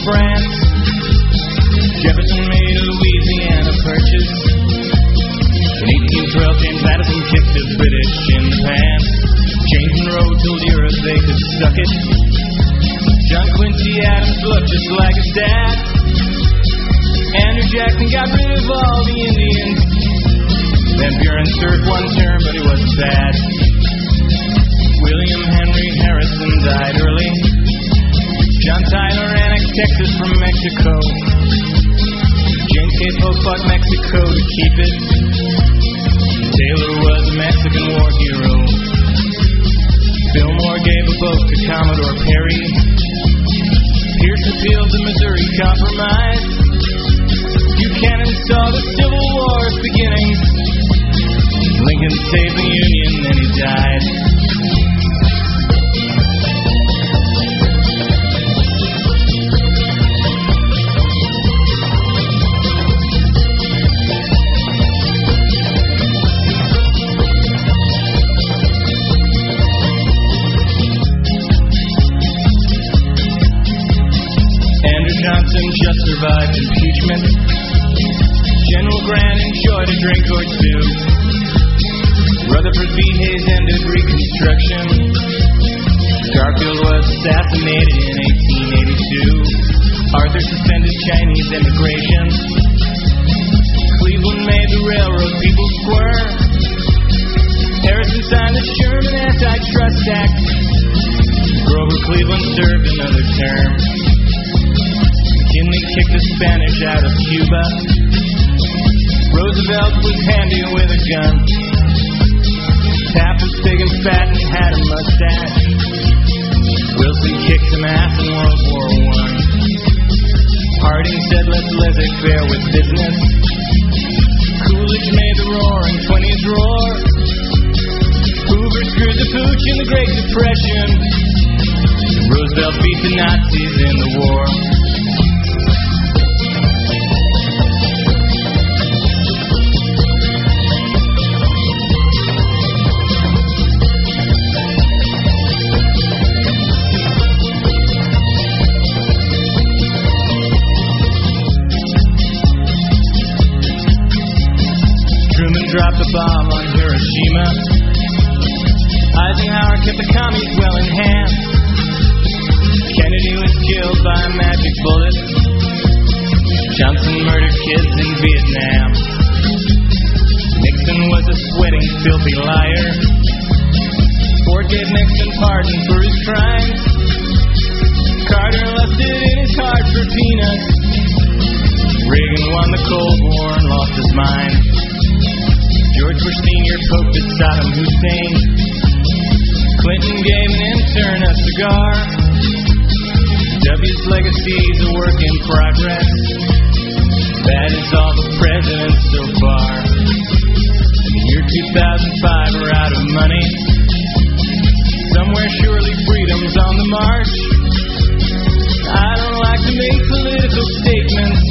France. Jefferson made a Louisiana purchase. In 1812, James Madison kicked the British in the pants. James Monroe told Europe they could suck it. John Quincy Adams looked just like his dad. Andrew Jackson got rid of all the Indians. Van Buren served one term, but he wasn't bad. William Henry Harrison died early. John Tyler annexed Texas from Mexico. James K. Polk fought Mexico to keep it. Taylor was a Mexican war hero. Fillmore gave a boat to Commodore Perry. Pierce appealed the Missouri Compromise. Buchanan saw the Civil War's beginning. Lincoln saved the Union, then he died. Andrew Johnson just survived impeachment. General Grant enjoyed a drink or two. Rutherford B. Hayes ended Reconstruction. Garfield was assassinated in 1882. Arthur suspended Chinese immigration. Cleveland made the railroad people squirm. Harrison signed the Sherman Antitrust Act. Grover Cleveland served another term. McKinley kicked the Spanish out of Cuba. Roosevelt was handy with a gun. Taft was big and fat and had a mustache. Wilson kicked some ass in World War I. Harding said, let's laissez-faire with business. Coolidge made the roaring 20s roar. Hoover screwed the pooch in the Great Depression. Roosevelt beat the Nazis in the war. Dropped a bomb on Hiroshima. Eisenhower kept the commies well in hand. Kennedy was killed by a magic bullet. Johnson murdered kids in Vietnam. Nixon was a sweating, filthy liar. Ford gave Nixon pardon for his crimes. Carter left it in his heart for peanuts. Reagan won the Cold War and lost his mind. George Bush Sr. poked at Saddam Hussein. Clinton gave an intern a cigar. W's legacy's a work in progress. That is all the presidents so far. In the year 2005 we're out of money. Somewhere surely freedom's on the march. I don't like to make political statements.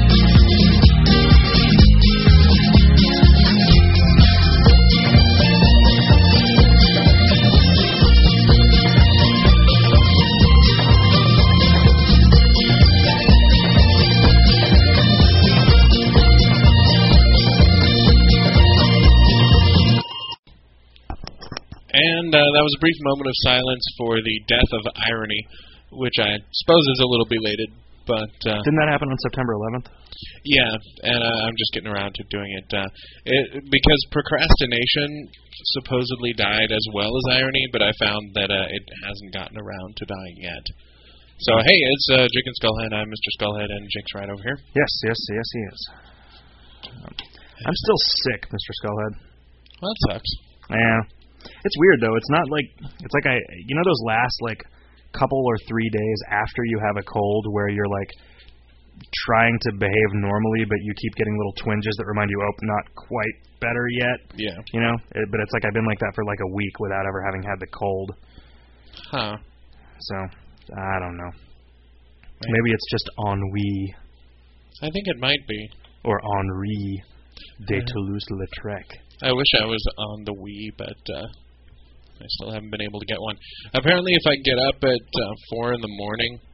And that was a brief moment of silence for the death of irony, which I suppose is a little belated, but... Didn't that happen on September 11th? Yeah, and I'm just getting around to doing it. Because procrastination supposedly died as well as irony, but I found that it hasn't gotten around to dying yet. So, hey, it's Jake and Skullhead. I'm Mr. Skullhead, and Jake's right over here. Yes, he is. I'm still sick, Mr. Skullhead. Well, that sucks. Yeah. It's weird, though. It's not like... It's like you know those last, like, couple or 3 days after you have a cold where you're, like, trying to behave normally, but you keep getting little twinges that remind you, oh, not quite better yet? Yeah. You know? But it's like I've been like that for, like, a week without ever having had the cold. Huh. So, I don't know. Maybe it's just ennui. I think it might be. Or Henri de Toulouse-Lautrec. I wish I was on the Wii, but I still haven't been able to get one. Apparently, if I get up at 4 in the morning,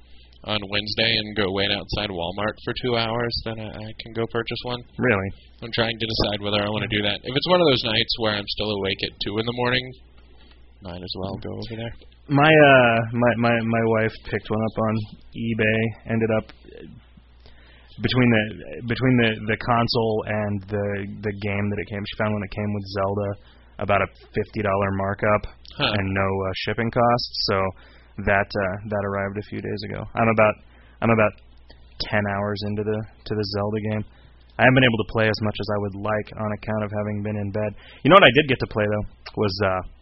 on Wednesday and go wait outside Walmart for 2 hours, then I can go purchase one. Really? I'm trying to decide whether I want to do that. If it's one of those nights where I'm still awake at 2 in the morning, might as well go over there. My wife picked one up on eBay. Ended up between the console and the game that it came. She found one that came with Zelda, about a $50 markup and no shipping costs. So that arrived a few days ago. I'm about 10 hours into the Zelda game. I haven't been able to play as much as I would like on account of having been in bed. You know what I did get to play though was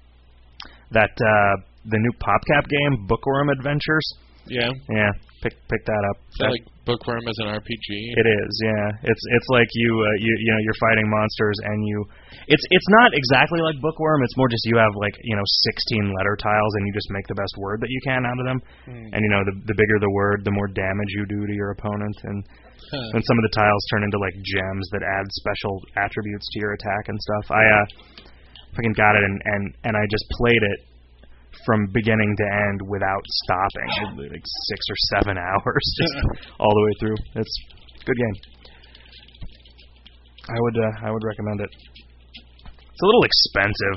the new PopCap game, Bookworm Adventures. Yeah. Yeah. Pick that up. Is that like Bookworm as an RPG? It is. Yeah. It's like you're fighting monsters and it's not exactly like Bookworm. It's more just you have 16 letter tiles and you just make the best word that you can out of them. And the bigger the word, the more damage you do to your opponent. And some of the tiles turn into like gems that add special attributes to your attack and stuff. I fucking got it and I just played it from beginning to end without stopping, like 6 or 7 hours, just all the way through. It's a good game. I would recommend it. It's a little expensive.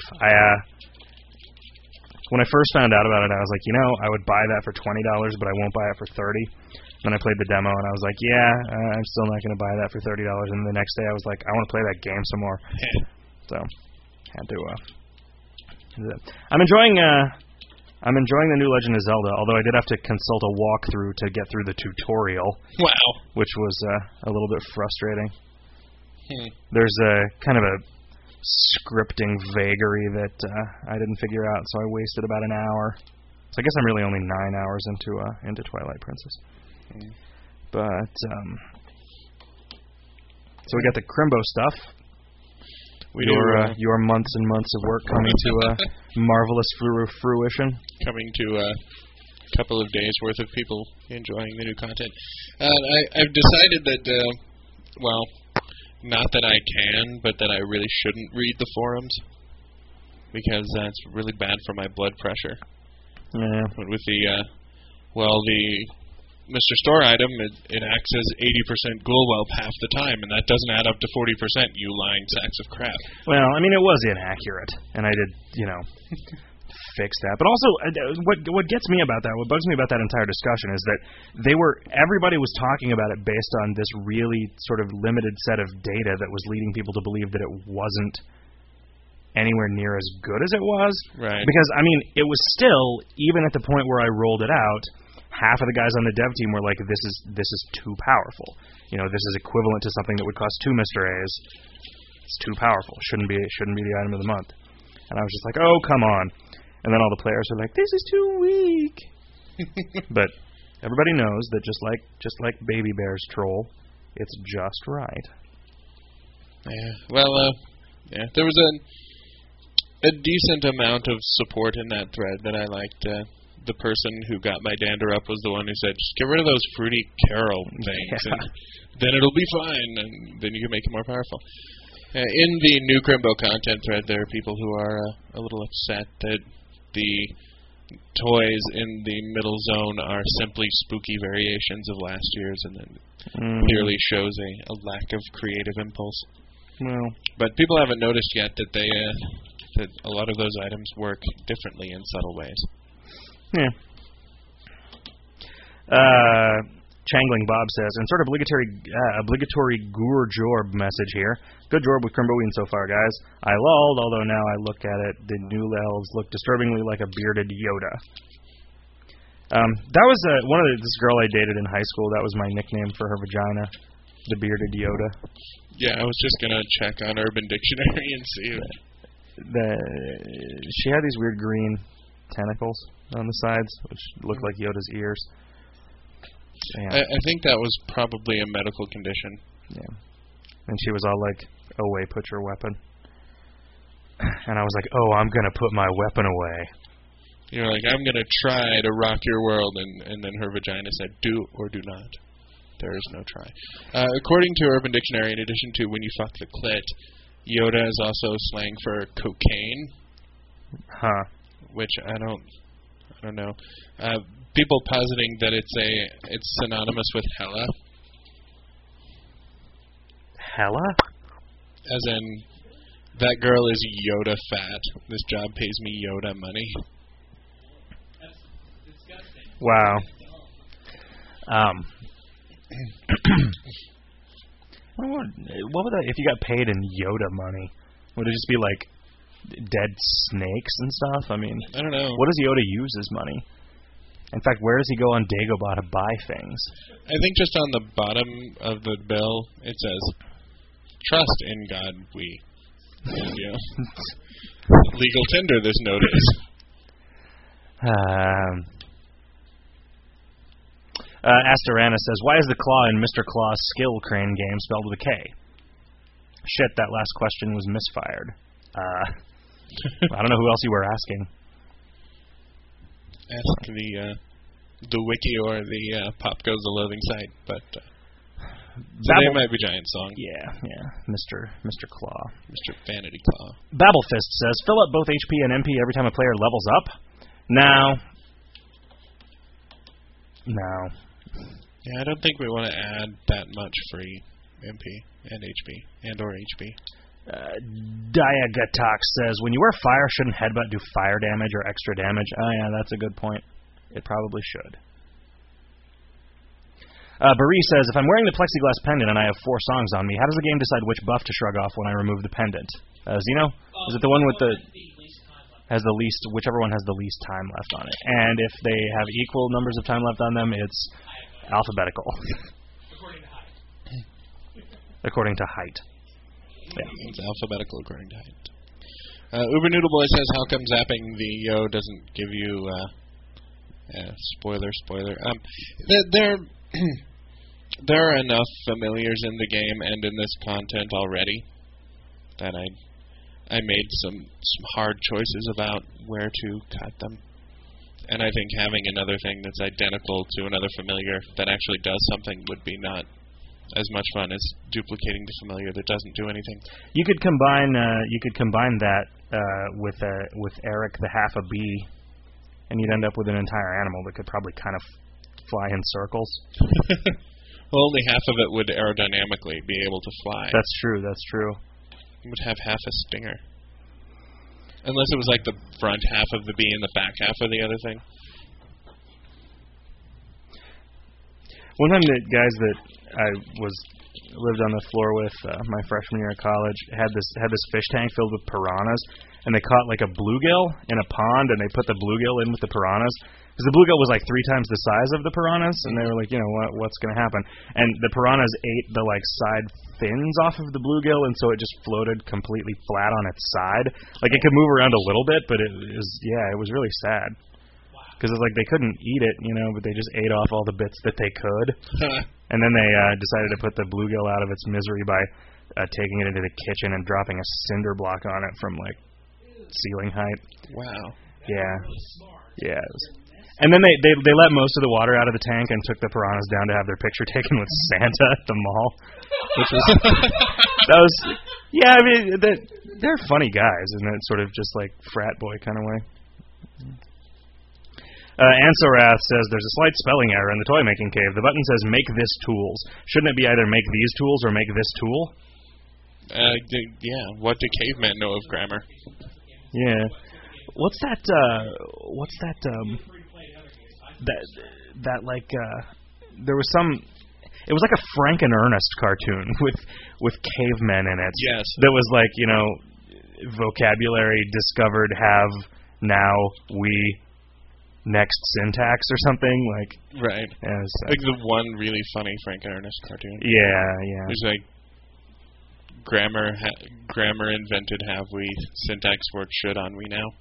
When I first found out about it, I was like, I would buy that for $20, but I won't buy it for $30. Then I played the demo, and I was like, I'm still not going to buy that for $30. And the next day, I was like, I want to play that game some more. So, had to. I'm enjoying the new Legend of Zelda, although I did have to consult a walkthrough to get through the tutorial. Wow. Which was a little bit frustrating. There's a kind of a scripting vagary that I didn't figure out, so I wasted about an hour. So I guess I'm really only 9 hours into Twilight Princess. But so we got the Crimbo stuff. Your months and months of work coming to marvelous fruition. Coming to a couple of days' worth of people enjoying the new content. I've decided that, not that I can, but that I really shouldn't read the forums, because that's really bad for my blood pressure. Yeah. But with the Mr. Store item, it acts as 80% ghoul whelp half the time, and that doesn't add up to 40%, you lying sacks of crap. Well, I mean, it was inaccurate, and I did, fix that. But also, what gets me about that, what bugs me about that entire discussion is that everybody was talking about it based on this really sort of limited set of data that was leading people to believe that it wasn't anywhere near as good as it was. Right. Because, I mean, it was still, even at the point where I rolled it out, half of the guys on the dev team were like, this is too powerful. This is equivalent to something that would cost 2 Mr. A's. It's too powerful. Shouldn't be the item of the month. And I was just like, oh, come on. And then all the players are like, this is too weak. But everybody knows that just like Baby Bear's troll, it's just right. Yeah. Well, there was a decent amount of support in that thread that I liked. The person who got my dander up was the one who said, just get rid of those fruity carol things, and then it'll be fine, and then you can make it more powerful. In the new Crimbo content thread, there are people who are a little upset that the toys in the middle zone are simply spooky variations of last year's, and then clearly shows a lack of creative impulse. Well, but people haven't noticed yet that that a lot of those items work differently in subtle ways. Yeah. Changling Bob says, and sort of obligatory Gur Jorb message here. Good Jorb with Crimbowean so far, guys. I lulled, although now I look at it, the new elves look disturbingly like a bearded Yoda. That was this girl I dated in high school. That was my nickname for her vagina, the bearded Yoda. Yeah, I was just gonna check on Urban Dictionary and see if she had these weird green tentacles on the sides, which looked like Yoda's ears. Yeah. I think that was probably a medical condition. Yeah. And she was all like, away, put your weapon. And I was like, oh, I'm going to put my weapon away. You're like, I'm going to try to rock your world, and then her vagina said, do or do not. There is no try. According to Urban Dictionary, in addition to when you fuck the clit, Yoda is also slang for cocaine. Huh. Which I don't know. people positing that it's synonymous with hella, Hella? as in that girl is Yoda fat. This job pays me Yoda money. Wow. What would that, if you got paid in Yoda money? Would it just be like dead snakes and stuff? I mean, I don't know. what does Yoda use as money? In fact, where does he go on Dagobah to buy things? I think just on the bottom of the bill it says, "Trust in God we." And, you know, legal tender this notice. Astorana says, why is the claw in Mr. Claw's skill crane game spelled with a K? Shit, that last question was misfired. I don't know who else you were asking. Ask the wiki or the Pop Goes the Loathing site, but today might be Giant Song. Yeah, Mr. Claw. Mr. Vanity Claw. Babblefist says, fill up both HP and MP every time a player levels up? No. Yeah, I don't think we want to add that much free MP and HP and or HP. Diagatok says, when you wear fire, shouldn't headbutt do fire damage or extra damage? Oh yeah, that's a good point. It probably should. Baree says, if I'm wearing the plexiglass pendant and I have 4 songs on me, how does the game decide which buff to shrug off when I remove the pendant? Zeno? Is it the one with the... has the least, whichever one has the least time left on it. And if they have equal numbers of time left on them, it's alphabetical. According to height. Yeah. It's alphabetical according to height. Uber Noodle Boy says, how come zapping the Yo doesn't give you, spoiler. There are enough familiars in the game and in this content already that I made some hard choices about where to cut them. And I think having another thing that's identical to another familiar that actually does something would be not as much fun as duplicating the familiar that doesn't do anything. You could combine that with Eric the half a bee, and you'd end up with an entire animal that could probably kind of fly in circles. Well, only half of it would aerodynamically be able to fly. That's true. It would have half a stinger. Unless it was like the front half of the bee and the back half of the other thing. One time the guys that I lived on the floor with my freshman year of college had this fish tank filled with piranhas, and they caught like a bluegill in a pond, and they put the bluegill in with the piranhas. Because the bluegill was like 3 times the size of the piranhas, and they were like, what's going to happen? And the piranhas ate the like side fins off of the bluegill, and so it just floated completely flat on its side. Like it could move around a little bit, but it was really sad. Because it's like they couldn't eat it, but they just ate off all the bits that they could. And then they decided to put the bluegill out of its misery by taking it into the kitchen and dropping a cinder block on it from like ceiling height. Wow. Yeah. And then they let most of the water out of the tank and took the piranhas down to have their picture taken with Santa at the mall, which was I mean they're funny guys in that sort of just like frat boy kind of way. Ansorath says there's a slight spelling error in the toy making cave. The button says make this tools. Shouldn't it be either make these tools or make this tool? Yeah. What do cavemen know of grammar? Yeah. What's that? That like there was some. It was like a Frank and Ernest cartoon with cavemen in it. Yes. That was like vocabulary discovered have now we next syntax or something like. Right. Yeah, like the one really funny Frank and Ernest cartoon. Yeah. There's like grammar invented have we, syntax work should on we now.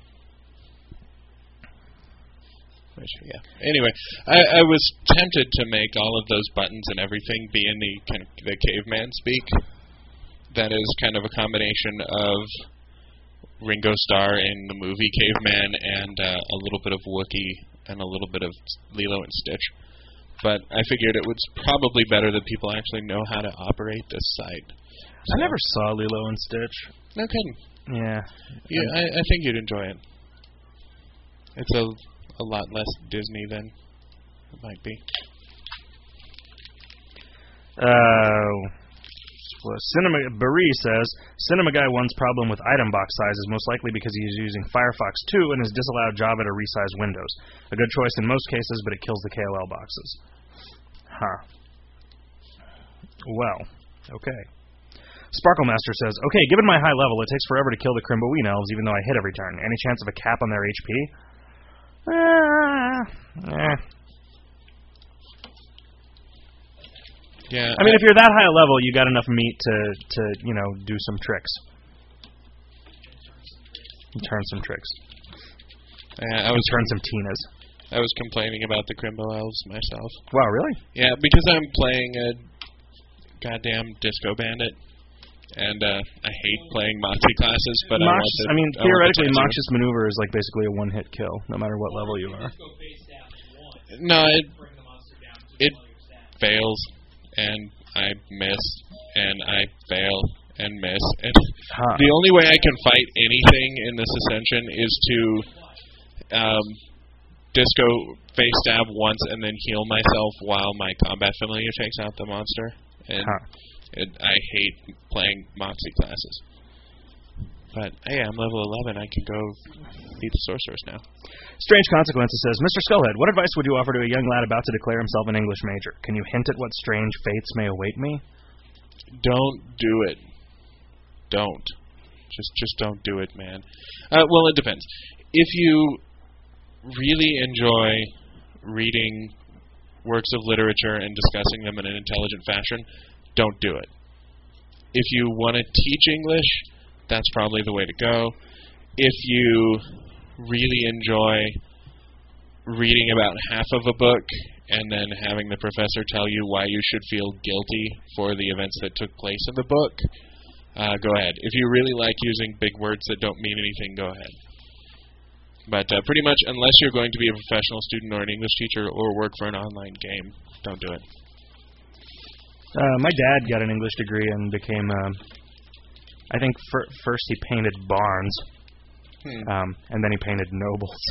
Yeah. Anyway, I was tempted to make all of those buttons and everything be in the caveman speak. That is kind of a combination of Ringo Starr in the movie Caveman and a little bit of Wookiee and a little bit of Lilo and Stitch. But I figured it was probably better that people actually know how to operate this site. So. I never saw Lilo and Stitch. No kidding. Yeah. I think you'd enjoy it. It's a a lot less Disney than it might be. Barry says, Cinema Guy 1's problem with item box size is most likely because he is using Firefox 2 and has disallowed Java to resize Windows. A good choice in most cases, but it kills the KOL boxes. Huh. Well, okay. Sparkle Master says, okay, given my high level, it takes forever to kill the Crimbaween elves, even though I hit every turn. Any chance of a cap on their HP? Yeah. I mean, if you're that high a level, you got enough meat to do some tricks. Turn some tricks. Turn some Tinas. I was complaining about the Crimbo elves myself. Wow, really? Yeah, because I'm playing a goddamn Disco Bandit, and I hate playing Moxie classes, but theoretically, Moxious Maneuver is like basically a one-hit kill, no matter what level you are. No, it fails, and I miss, and I fail, and miss. And the only way I can fight anything in this Ascension is to disco face stab once and then heal myself while my combat familiar takes out the monster. And I hate playing Moxie classes. But, hey, I'm level 11. I can go beat the sorceress now. Strange Consequences says, Mr. Skullhead, what advice would you offer to a young lad about to declare himself an English major? Can you hint at what strange fates may await me? Don't do it. Don't. Just don't do it, man. Well, it depends. If you really enjoy reading works of literature and discussing them in an intelligent fashion, don't do it. If you want to teach English, that's probably the way to go. If you really enjoy reading about half of a book and then having the professor tell you why you should feel guilty for the events that took place in the book, go ahead. If you really like using big words that don't mean anything, go ahead. But pretty much, unless you're going to be a professional student or an English teacher or work for an online game, don't do it. My dad got an English degree and became, I think first he painted barns, and then he painted nobles.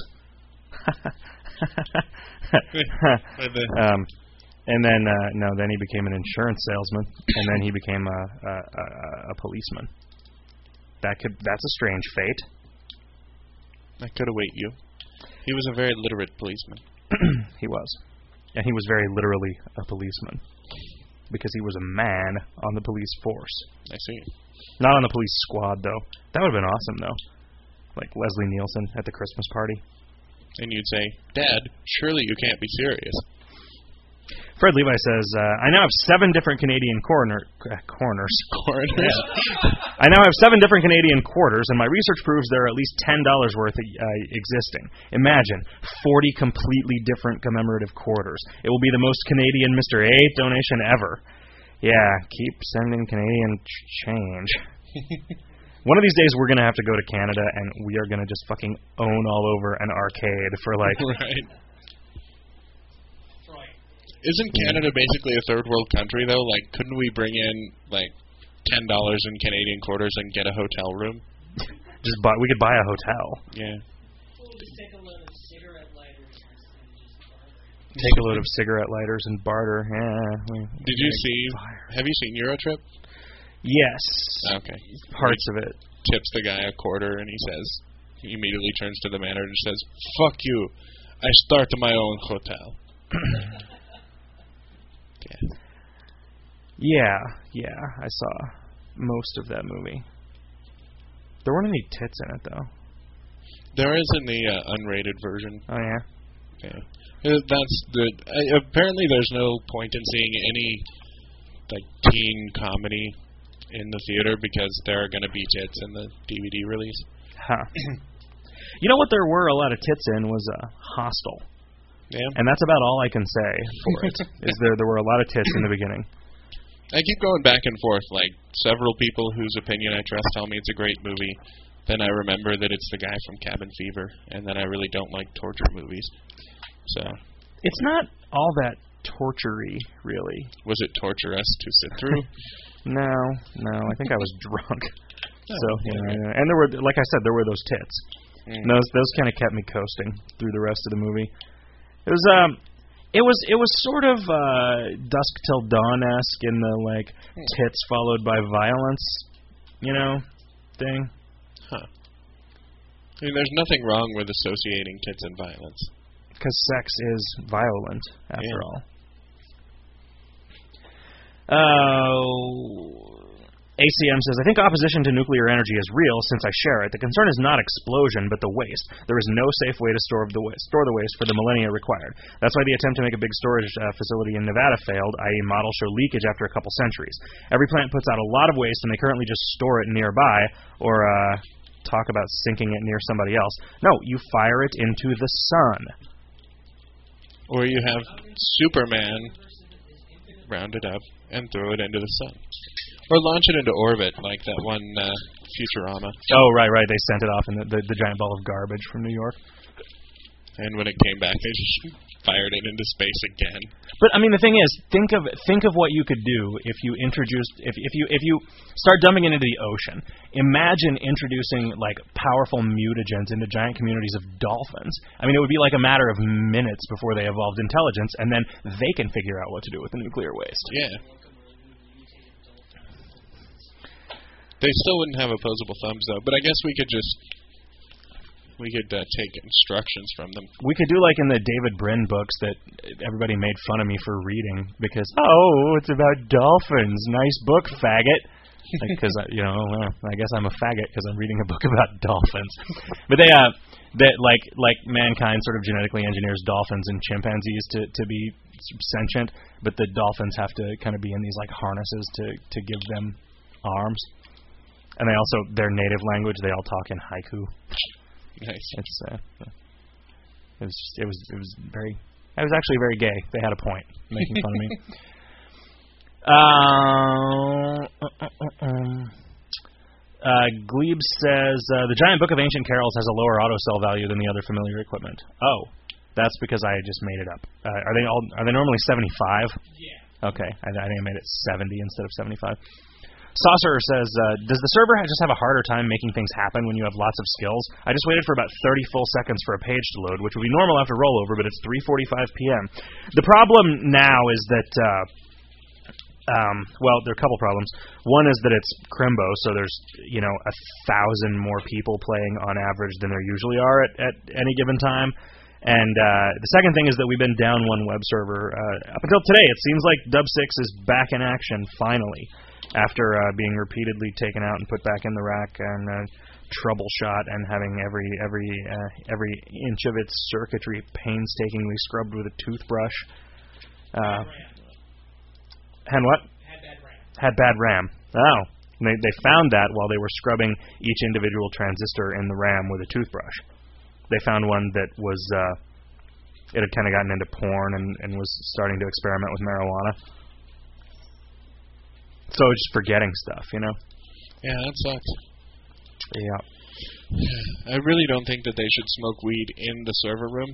And then, then he became an insurance salesman, and then he became a policeman. That's a strange fate. That could await you. He was a very literate policeman. He was. And he was very literally a policeman. Because he was a man on the police force. I see. Not on the police squad, though. That would have been awesome, though. Like Leslie Nielsen at the Christmas party. And you'd say, Dad, surely you can't be serious. Fred Levi says, I now have 7 different Canadian corners. I now have 7 different Canadian quarters, and my research proves there are at least $10 worth existing. Imagine 40 completely different commemorative quarters. It will be the most Canadian Mr. A donation ever. Yeah, keep sending Canadian change. One of these days we're going to have to go to Canada, and we are going to just fucking own all over an arcade for like... Right. Isn't Canada basically a third world country, though? Like, couldn't we bring in, like, $10 in Canadian quarters and get a hotel room? We could buy a hotel. Yeah. We'll just take a load of cigarette lighters and just barter. Take a load of cigarette lighters and barter. Yeah. Have you seen Eurotrip? Yes. Okay. Parts of it. Tips the guy a quarter, and he immediately turns to the manager and says, "Fuck you. I start my own hotel." Yeah, I saw most of that movie. There weren't any tits in it, though. There is in the unrated version. Oh, yeah? Yeah. That's the... apparently there's no point in seeing any like teen comedy in the theater because there are going to be tits in the DVD release. Huh. You know what there were a lot of tits in was Hostel. Yeah. And that's about all I can say for it. Is there were a lot of tits in the beginning. I keep going back and forth. Like, several people whose opinion I trust tell me it's a great movie. Then I remember that it's the guy from Cabin Fever. And then I really don't like torture movies. So. It's not all that torture-y, really. Was it torturous to sit through? No. I think I was drunk. So, and there were, like I said, there were those tits. And those kind of kept me coasting through the rest of the movie. It was sort of Dusk Till Dawn-esque in the like tits followed by violence, thing. Huh. I mean, there's nothing wrong with associating tits and violence. Because sex is violent, after all. ACM says, I think opposition to nuclear energy is real since I share it. The concern is not explosion, but the waste. There is no safe way to store the waste for the millennia required. That's why the attempt to make a big storage facility in Nevada failed, i.e. models show leakage after a couple centuries. Every plant puts out a lot of waste, and they currently just store it nearby, or talk about sinking it near somebody else. No, you fire it into the sun. Or you have Superman round it up and throw it into the sun. Or launch it into orbit, like that one Futurama. Oh, right. They sent it off in the giant ball of garbage from New York. And when it came back, they just fired it into space again. But I mean, the thing is, think of what you could do if you start dumping it into the ocean. Imagine introducing like powerful mutagens into giant communities of dolphins. I mean, it would be like a matter of minutes before they evolved intelligence, and then they can figure out what to do with the nuclear waste. Yeah. They still wouldn't have opposable thumbs, though. But I guess we could take instructions from them. We could do like in the David Brin books that everybody made fun of me for reading because, it's about dolphins. Nice book, faggot. Because, I guess I'm a faggot because I'm reading a book about dolphins. But like mankind sort of genetically engineers dolphins and chimpanzees to be sentient, but the dolphins have to kind of be in these like harnesses to give them arms. And they also, their native language, they all talk in haiku. Nice. It was actually very gay. They had a point making fun of me. Glebe says the Giant Book of Ancient Carols has a lower autosell value than the other familiar equipment. Oh, that's because I just made it up. Are they normally 75? Yeah. Okay, I think I made it 70 instead of 75. Saucer says, does the server just have a harder time making things happen when you have lots of skills? I just waited for about 30 full seconds for a page to load, which would be normal after rollover, but it's 3:45 p.m. The problem now is that, there are a couple problems. One is that it's Crimbo, so there's, 1,000 more people playing on average than there usually are at any given time. And the second thing is that we've been down one web server. Up until today, it seems like Dub 6 is back in action, finally, after being repeatedly taken out and put back in the rack and troubleshot and having every inch of its circuitry painstakingly scrubbed with a toothbrush. Had what? Had bad RAM. Oh. They found that while they were scrubbing each individual transistor in the RAM with a toothbrush. They found one that was, it had kind of gotten into porn and was starting to experiment with marijuana. So just forgetting stuff, Yeah, that sucks. Yeah. I really don't think that they should smoke weed in the server room.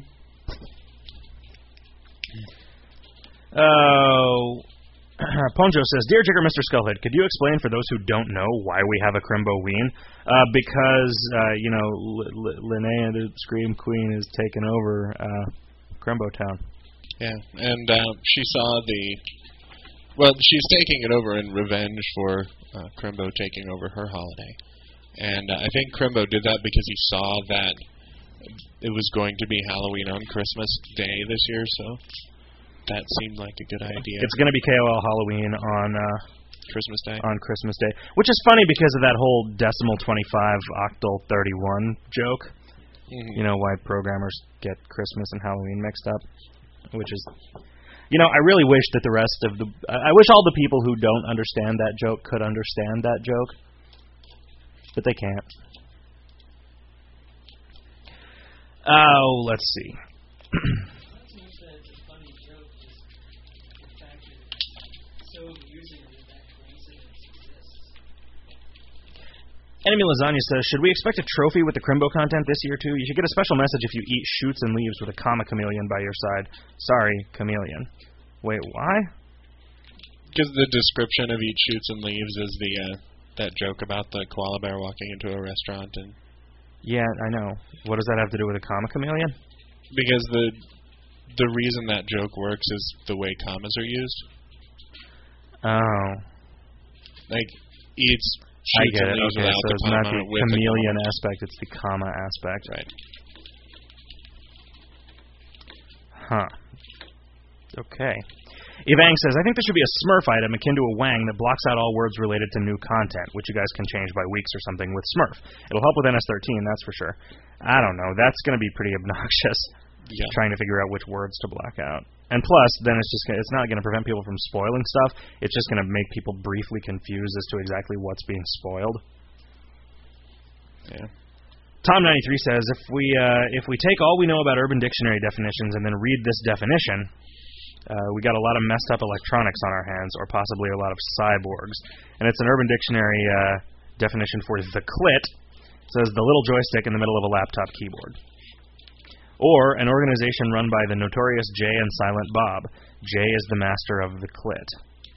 Oh, Ponjo says, Dear Jigger, Mr. Skullhead, could you explain for those who don't know why we have a Crimbo Ween? Because, Linnea, the Scream Queen, is taking over Crimbo Town. Yeah, and she saw she's taking it over in revenge for Crimbo taking over her holiday. And I think Crimbo did that because he saw that it was going to be Halloween on Christmas Day this year, so that seemed like a good idea. It's going to be KOL Halloween on Christmas Day. On Christmas Day, which is funny because of that whole decimal 25 octal 31 joke. Mm-hmm. Why programmers get Christmas and Halloween mixed up, which is, I really wish that the rest of I wish all the people who don't understand that joke could understand that joke, but they can't. Oh, let's see. Enemy Lasagna says, should we expect a trophy with the Crimbo content this year, too? You should get a special message if you eat shoots and leaves with a comma chameleon by your side. Sorry, chameleon. Wait, why? Because the description of eat shoots and leaves is that joke about the koala bear walking into a restaurant and Yeah, I know. What does that have to do with a comma chameleon? Because the reason that joke works is the way commas are used. Oh. Like, eats, I shoots, get and it. leaves Okay, without so the it's not comma, the with the chameleon comma. aspect, it's the comma aspect. Right. Huh. Okay. Evang says, I think there should be a Smurf item akin to a Wang that blocks out all words related to new content, which you guys can change by weeks or something with Smurf. It'll help with NS13, that's for sure. I don't know. That's going to be pretty obnoxious, Yeah. trying to figure out which words to block out. And plus, then it's not going to prevent people from spoiling stuff. It's just going to make people briefly confused as to exactly what's being spoiled. Yeah. Tom93 says, if we take all we know about Urban Dictionary definitions and then read this definition, we got a lot of messed up electronics on our hands, or possibly a lot of cyborgs. And it's an Urban Dictionary definition for the clit. It says the little joystick in the middle of a laptop keyboard. Or an organization run by the notorious Jay and Silent Bob. Jay is the master of the clit.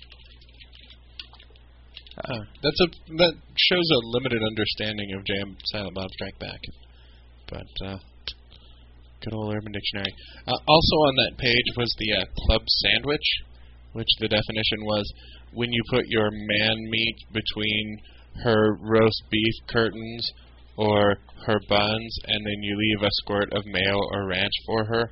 That shows a limited understanding of Jay and Silent Bob Strike Back. But good old Urban Dictionary. Also on that page was the club sandwich, which the definition was when you put your man meat between her roast beef curtains or her buns, and then you leave a squirt of mayo or ranch for her.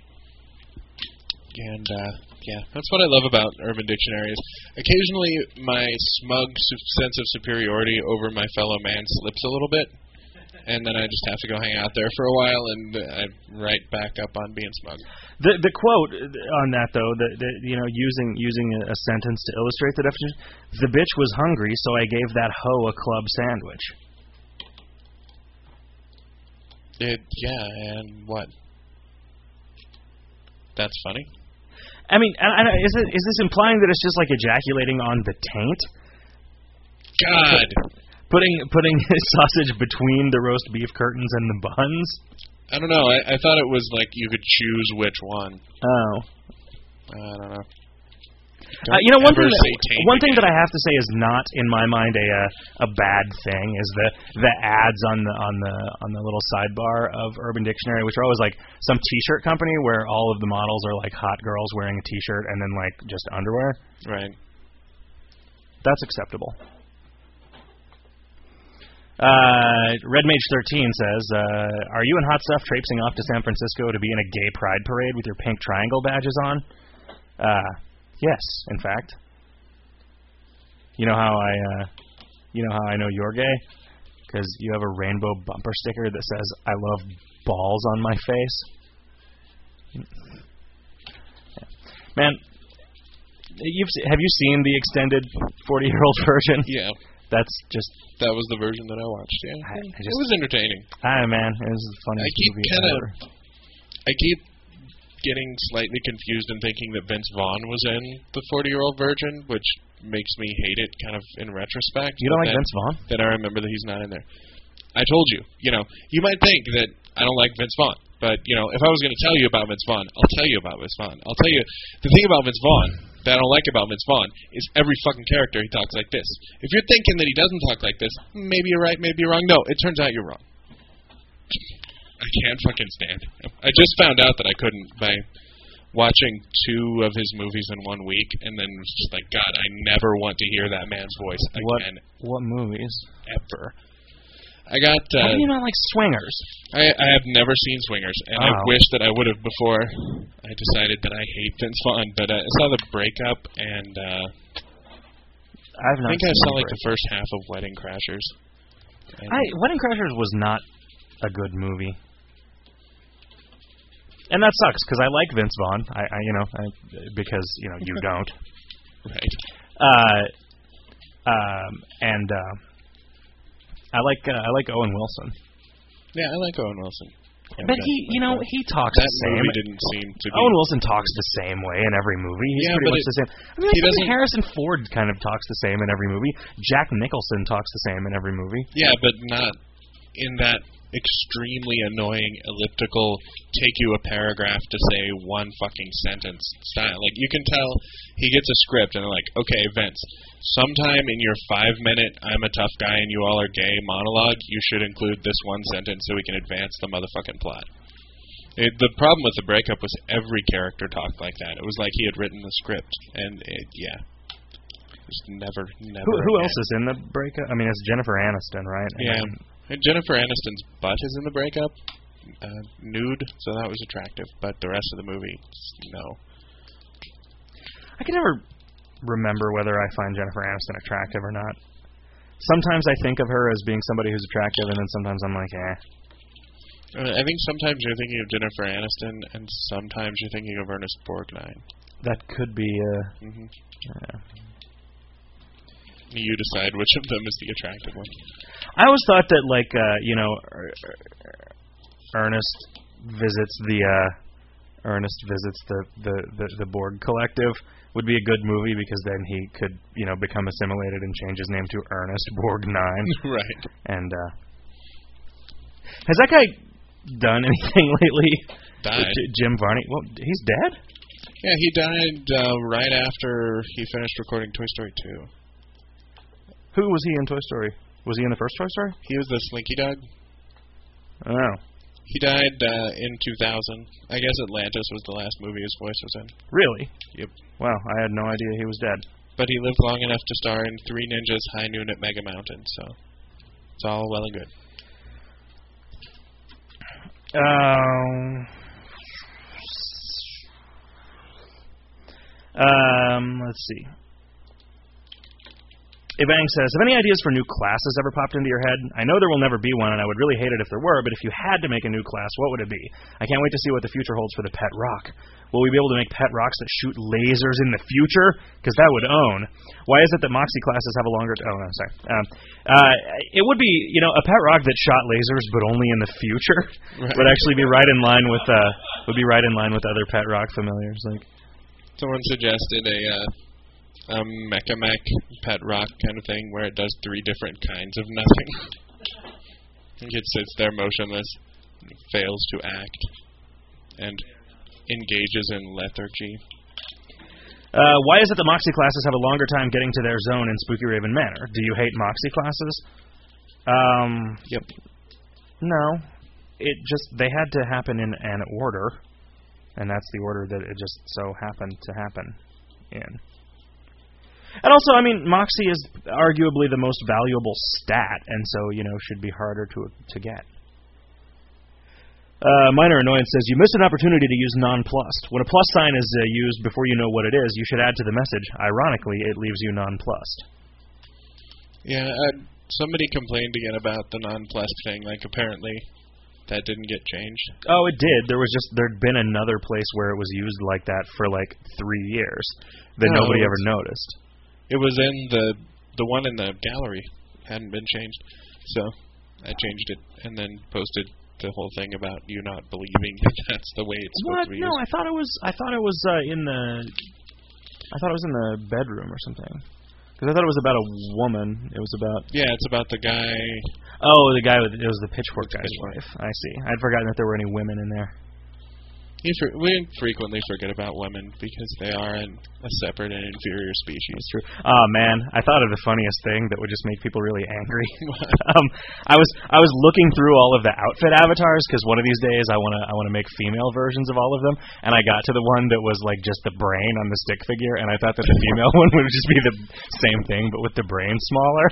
And yeah, that's what I love about Urban Dictionary. Is occasionally my smug sense of superiority over my fellow man slips a little bit, and then I just have to go hang out there for a while, and I right back up on being smug. The quote on that, though, using a sentence to illustrate the definition, the bitch was hungry, so I gave that hoe a club sandwich. Yeah, and what? That's funny? I mean, is this implying that it's just like ejaculating on the taint? God! Putting sausage between the roast beef curtains and the buns? I don't know. I thought it was like you could choose which one. Oh. I don't know. One thing that I have to say is not in my mind a bad thing is the ads on the little sidebar of Urban Dictionary, which are always like some T-shirt company where all of the models are like hot girls wearing a T-shirt and then like just underwear. Right. That's acceptable. Red Mage 13 says, "Are you and Hot Stuff traipsing off to San Francisco to be in a gay pride parade with your pink triangle badges on?" Yes, in fact. You know how I know you're gay? Because you have a rainbow bumper sticker that says "I love balls" on my face. Yeah. Man, have you seen the extended 40-year-old version? Yeah. That was the version that I watched. Yeah, it was entertaining. Man, it was the funniest movie ever. I keep getting slightly confused and thinking that Vince Vaughn was in the 40-year-old version, which makes me hate it kind of in retrospect. You don't like Vince Vaughn? Then I remember that he's not in there. I told you, you might think that I don't like Vince Vaughn, but, if I was going to tell you about Vince Vaughn, I'll tell you about Vince Vaughn. I'll tell you, the thing about Vince Vaughn that I don't like about Vince Vaughn is every fucking character he talks like this. If you're thinking that he doesn't talk like this, maybe you're right, maybe you're wrong. No, it turns out you're wrong. I can't fucking stand him. I just found out that I couldn't by watching 2 of his movies in 1 week, and then was just like, God, I never want to hear that man's voice again. What movies? Ever. I got... How do you not like Swingers? I have never seen Swingers, and I wish that I would have before I decided that I hate Vince Vaughn, but I saw The Breakup, and I think I saw like the first half of Wedding Crashers. Wedding Crashers was not a good movie. And that sucks because I like Vince Vaughn. Because you don't. Right. I like Owen Wilson. Yeah, I like Owen Wilson. But he talks that the same. Movie didn't seem to be. Owen Wilson talks the same way in every movie. He's pretty much the same. Harrison Ford kind of talks the same in every movie. Jack Nicholson talks the same in every movie. Yeah, but not in that extremely annoying elliptical, take you a paragraph to say one fucking sentence style. Like, you can tell he gets a script and they're like, okay, Vince, sometime in your 5-minute I'm a tough guy and you all are gay monologue, you should include this one sentence so we can advance the motherfucking plot. The problem with The Breakup was every character talked like that. It was like he had written the script, and just never. Who else is in The Breakup? I mean, it's Jennifer Aniston, right? Yeah. And Jennifer Aniston's butt is in The Breakup, nude, so that was attractive. But the rest of the movie, no. I can never remember whether I find Jennifer Aniston attractive or not. Sometimes I think of her as being somebody who's attractive, and then sometimes I'm like, eh. I think sometimes you're thinking of Jennifer Aniston, and sometimes you're thinking of Ernest Borgnine. That could be. You decide which of them is the attractive one. I always thought that, like, Ernest visits the Borg Collective would be a good movie because then he could, become assimilated and change his name to Ernest Borgnine. Right. And has that guy done anything lately? Died. Jim Varney. Well, he's dead? Yeah, he died right after he finished recording Toy Story 2. Who was he in Toy Story? Was he in the first Toy Story? He was the Slinky Dog. Oh. He died in 2000. I guess Atlantis was the last movie his voice was in. Really? Yep. Wow, I had no idea he was dead. But he lived long enough to star in Three Ninjas, High Noon at Mega Mountain, so it's all well and good. Let's see. Evang says, have any ideas for new classes ever popped into your head? I know there will never be one, and I would really hate it if there were, but if you had to make a new class, what would it be? I can't wait to see what the future holds for the Pet Rock. Will we be able to make Pet Rocks that shoot lasers in the future? Because that would own. Why is it that Moxie classes have a longer... Oh, no, sorry. It would be, a Pet Rock that shot lasers, but only in the future. Right. Would actually be right in line with other Pet Rock familiars. Like, someone suggested a Mech-a-Mech Pet Rock kind of thing where it does 3 different kinds of nothing. It sits there motionless, fails to act, and engages in lethargy. Why is it that Moxie classes have a longer time getting to their zone in Spooky Raven Manor? Do you hate Moxie classes? Yep. No. They had to happen in an order, and that's the order that it just so happened to happen in. And also, Moxie is arguably the most valuable stat, and so, should be harder to get. Minor Annoyance says, you missed an opportunity to use nonplussed. When a plus sign is used before you know what it is, you should add to the message. Ironically, it leaves you nonplussed. Yeah, somebody complained again about the nonplussed thing. Like, apparently that didn't get changed. Oh, it did. There'd been another place where it was used like that for, 3 years that nobody ever noticed. It was in the one in the gallery. Hadn't been changed. So I changed it and then posted the whole thing about you not believing that that's the way it's supposed to be used. No, I thought it was in the bedroom or something. Because I thought it was about a woman. It was about... Yeah, it's about the guy... Oh, it was the Pitchfork guy's wife. I see. I'd forgotten that there were any women in there. We frequently forget about women because they are a separate and inferior species. That's true. Oh man, I thought of the funniest thing that would just make people really angry. I was looking through all of the outfit avatars because one of these days I want to make female versions of all of them, and I got to the one that was just the brain on the stick figure, and I thought that the female one would just be the same thing but with the brain smaller.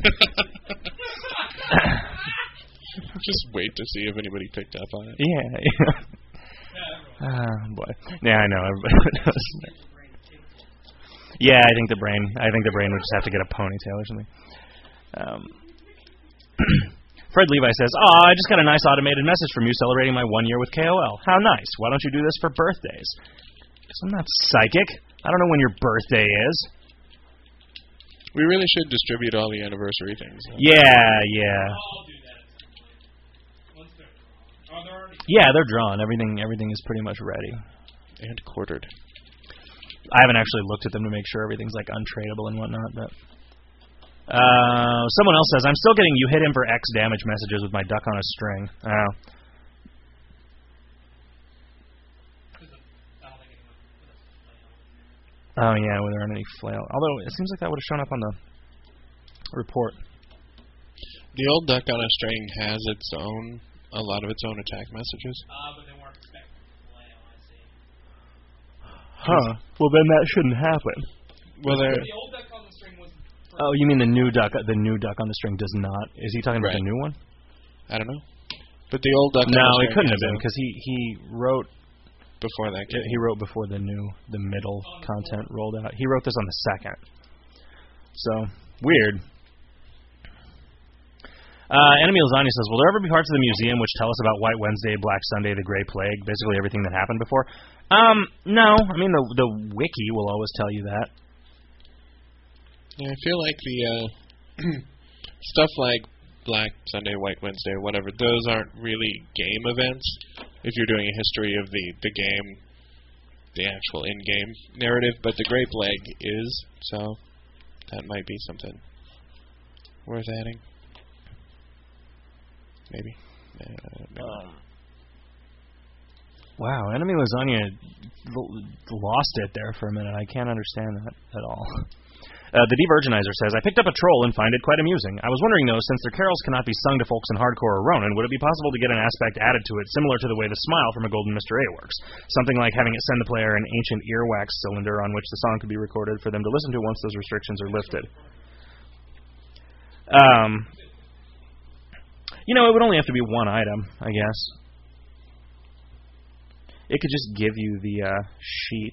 Just wait to see if anybody picked up on it. Yeah. Boy. Yeah, I know. Everybody knows. Yeah, I think the brain would just have to get a ponytail or something. Fred Levi says, I just got a nice automated message from you celebrating my 1 year with KOL. How nice. Why don't you do this for birthdays? Because I'm not psychic. I don't know when your birthday is. We really should distribute all the anniversary things. Yeah. Yeah, they're drawn. Everything is pretty much ready. And quartered. I haven't actually looked at them to make sure everything's untradeable and whatnot, but Someone else says, I'm still getting you hit him for X damage messages with my duck on a string. Oh, yeah, without any flail. Although, it seems like that would have shown up on the report. The old duck on a string has a lot of its own attack messages. But they weren't expecting flail, I see. Huh. Well, then that shouldn't happen. Well, The old duck on the string was... Oh, you mean the new duck? The new duck on the string does not. Is he talking about the new one? I don't know. But the old duck on the No, string it couldn't have been, because he wrote... before that came. He wrote before the middle content rolled out. He wrote this on the 2nd. So, weird. Enemy Lasagna says, will there ever be parts of the museum which tell us about White Wednesday, Black Sunday, the Grey Plague, basically everything that happened before? No. I mean, the wiki will always tell you that. Yeah, I feel like the stuff like Black Sunday, White Wednesday, whatever, those aren't really game events. If you're doing a history of the game, the actual in-game narrative, but the Grey Plague is, so that might be something worth adding. Maybe. Wow, Enemy Lasagna lost it there for a minute. I can't understand that at all. The Divergenizer says, I picked up a troll and find it quite amusing. I was wondering, though, since their carols cannot be sung to folks in hardcore or Ronin, would it be possible to get an aspect added to it similar to the way the smile from A Golden Mr. A works? Something like having it send the player an ancient earwax cylinder on which the song could be recorded for them to listen to once those restrictions are lifted. It would only have to be one item, I guess. It could just give you the sheet.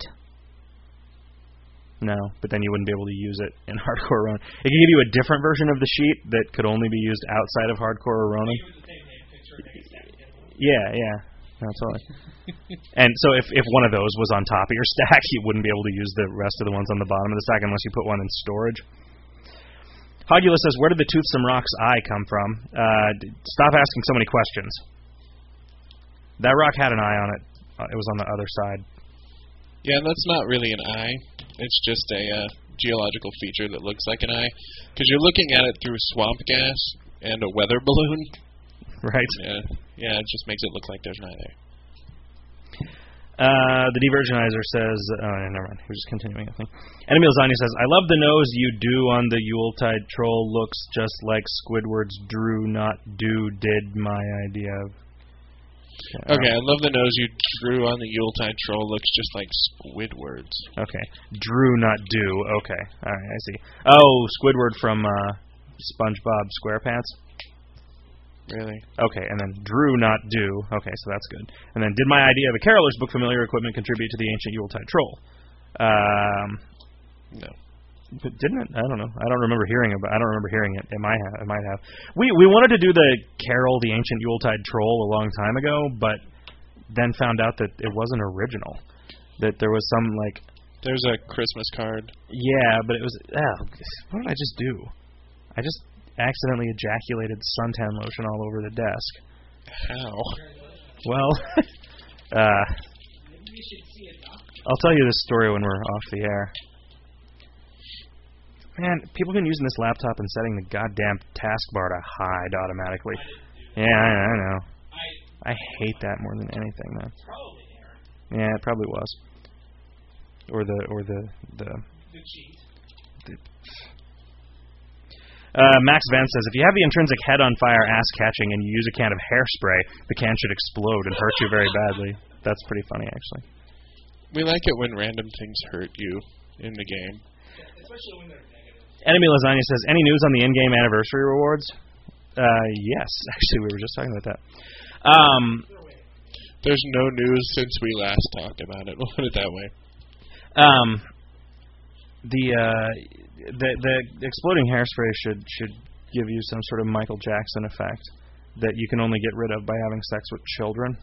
No, but then you wouldn't be able to use it in Hardcore Ronin. It could give you a different version of the sheet that could only be used outside of Hardcore or Ronin. Yeah. No, totally. And so if one of those was on top of your stack, you wouldn't be able to use the rest of the ones on the bottom of the stack unless you put one in storage. Hogula says, where did the Toothsome Rock's eye come from? Stop asking so many questions. That rock had an eye on it. It was on the other side. Yeah, that's not really an eye. It's just a geological feature that looks like an eye. Because you're looking at it through swamp gas and a weather balloon. Right. Yeah, it just makes it look like there's an eye there. The Divergenizer says, never mind, we're just continuing, I think. Enemy Lasagna says, I love the nose you do on the Yuletide troll. Looks just like Squidward's drew, not do, did my idea of. Okay, I love the nose you drew on the Yuletide troll. Looks just like Squidward's. Okay, drew, not do. Okay, alright, I see. Oh, Squidward from SpongeBob SquarePants? Really? Okay, and then drew, not do. Okay, so that's good. And then, did my idea of a Caroller's Book familiar equipment contribute to the ancient Yuletide troll? No. But didn't it? I don't know. I don't remember hearing it. It might have. We wanted to do the Carol, the ancient Yuletide troll, a long time ago, but then found out that it wasn't original. That there was some There's a Christmas card. Yeah, but it was. What did I just do? I just accidentally ejaculated suntan lotion all over the desk. How? Well, I'll tell you this story when we're off the air. Man, people have been using this laptop and setting the goddamn taskbar to hide automatically. Yeah, I know. I hate that more than anything, man. Yeah, it probably was. Or the cheat. Max Van says, if you have the intrinsic head on fire ass catching and you use a can of hairspray, the can should explode and hurt you very badly. That's pretty funny, actually. We like it when random things hurt you in the game. Especially when they're negative. Enemy Lasagna says, any news on the in-game anniversary rewards? Yes. Actually, we were just talking about that. There's no news since we last talked about it. We'll put it that way. The exploding hairspray should give you some sort of Michael Jackson effect that you can only get rid of by having sex with children.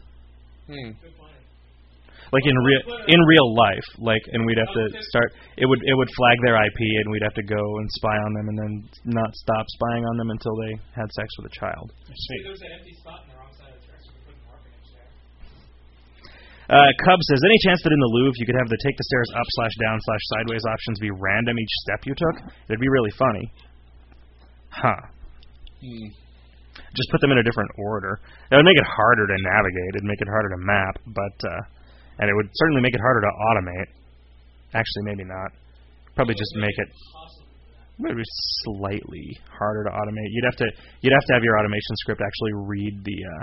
Like in real life, and we'd have to start. It would flag their IP, and we'd have to go and spy on them, and then not stop spying on them until they had sex with a child. I see. There was an empty spot on the wrong side of the tracks. We put an orphanage there. Cub says, any chance that in the Louvre you could have the take the stairs up/down/sideways options be random each step you took? It'd be really funny. Huh. Hmm. Just put them in a different order. It would make it harder to navigate. It'd make it harder to map, but and it would certainly make it harder to automate. Actually, maybe not. Probably just make it maybe slightly harder to automate. You'd have to have your automation script actually read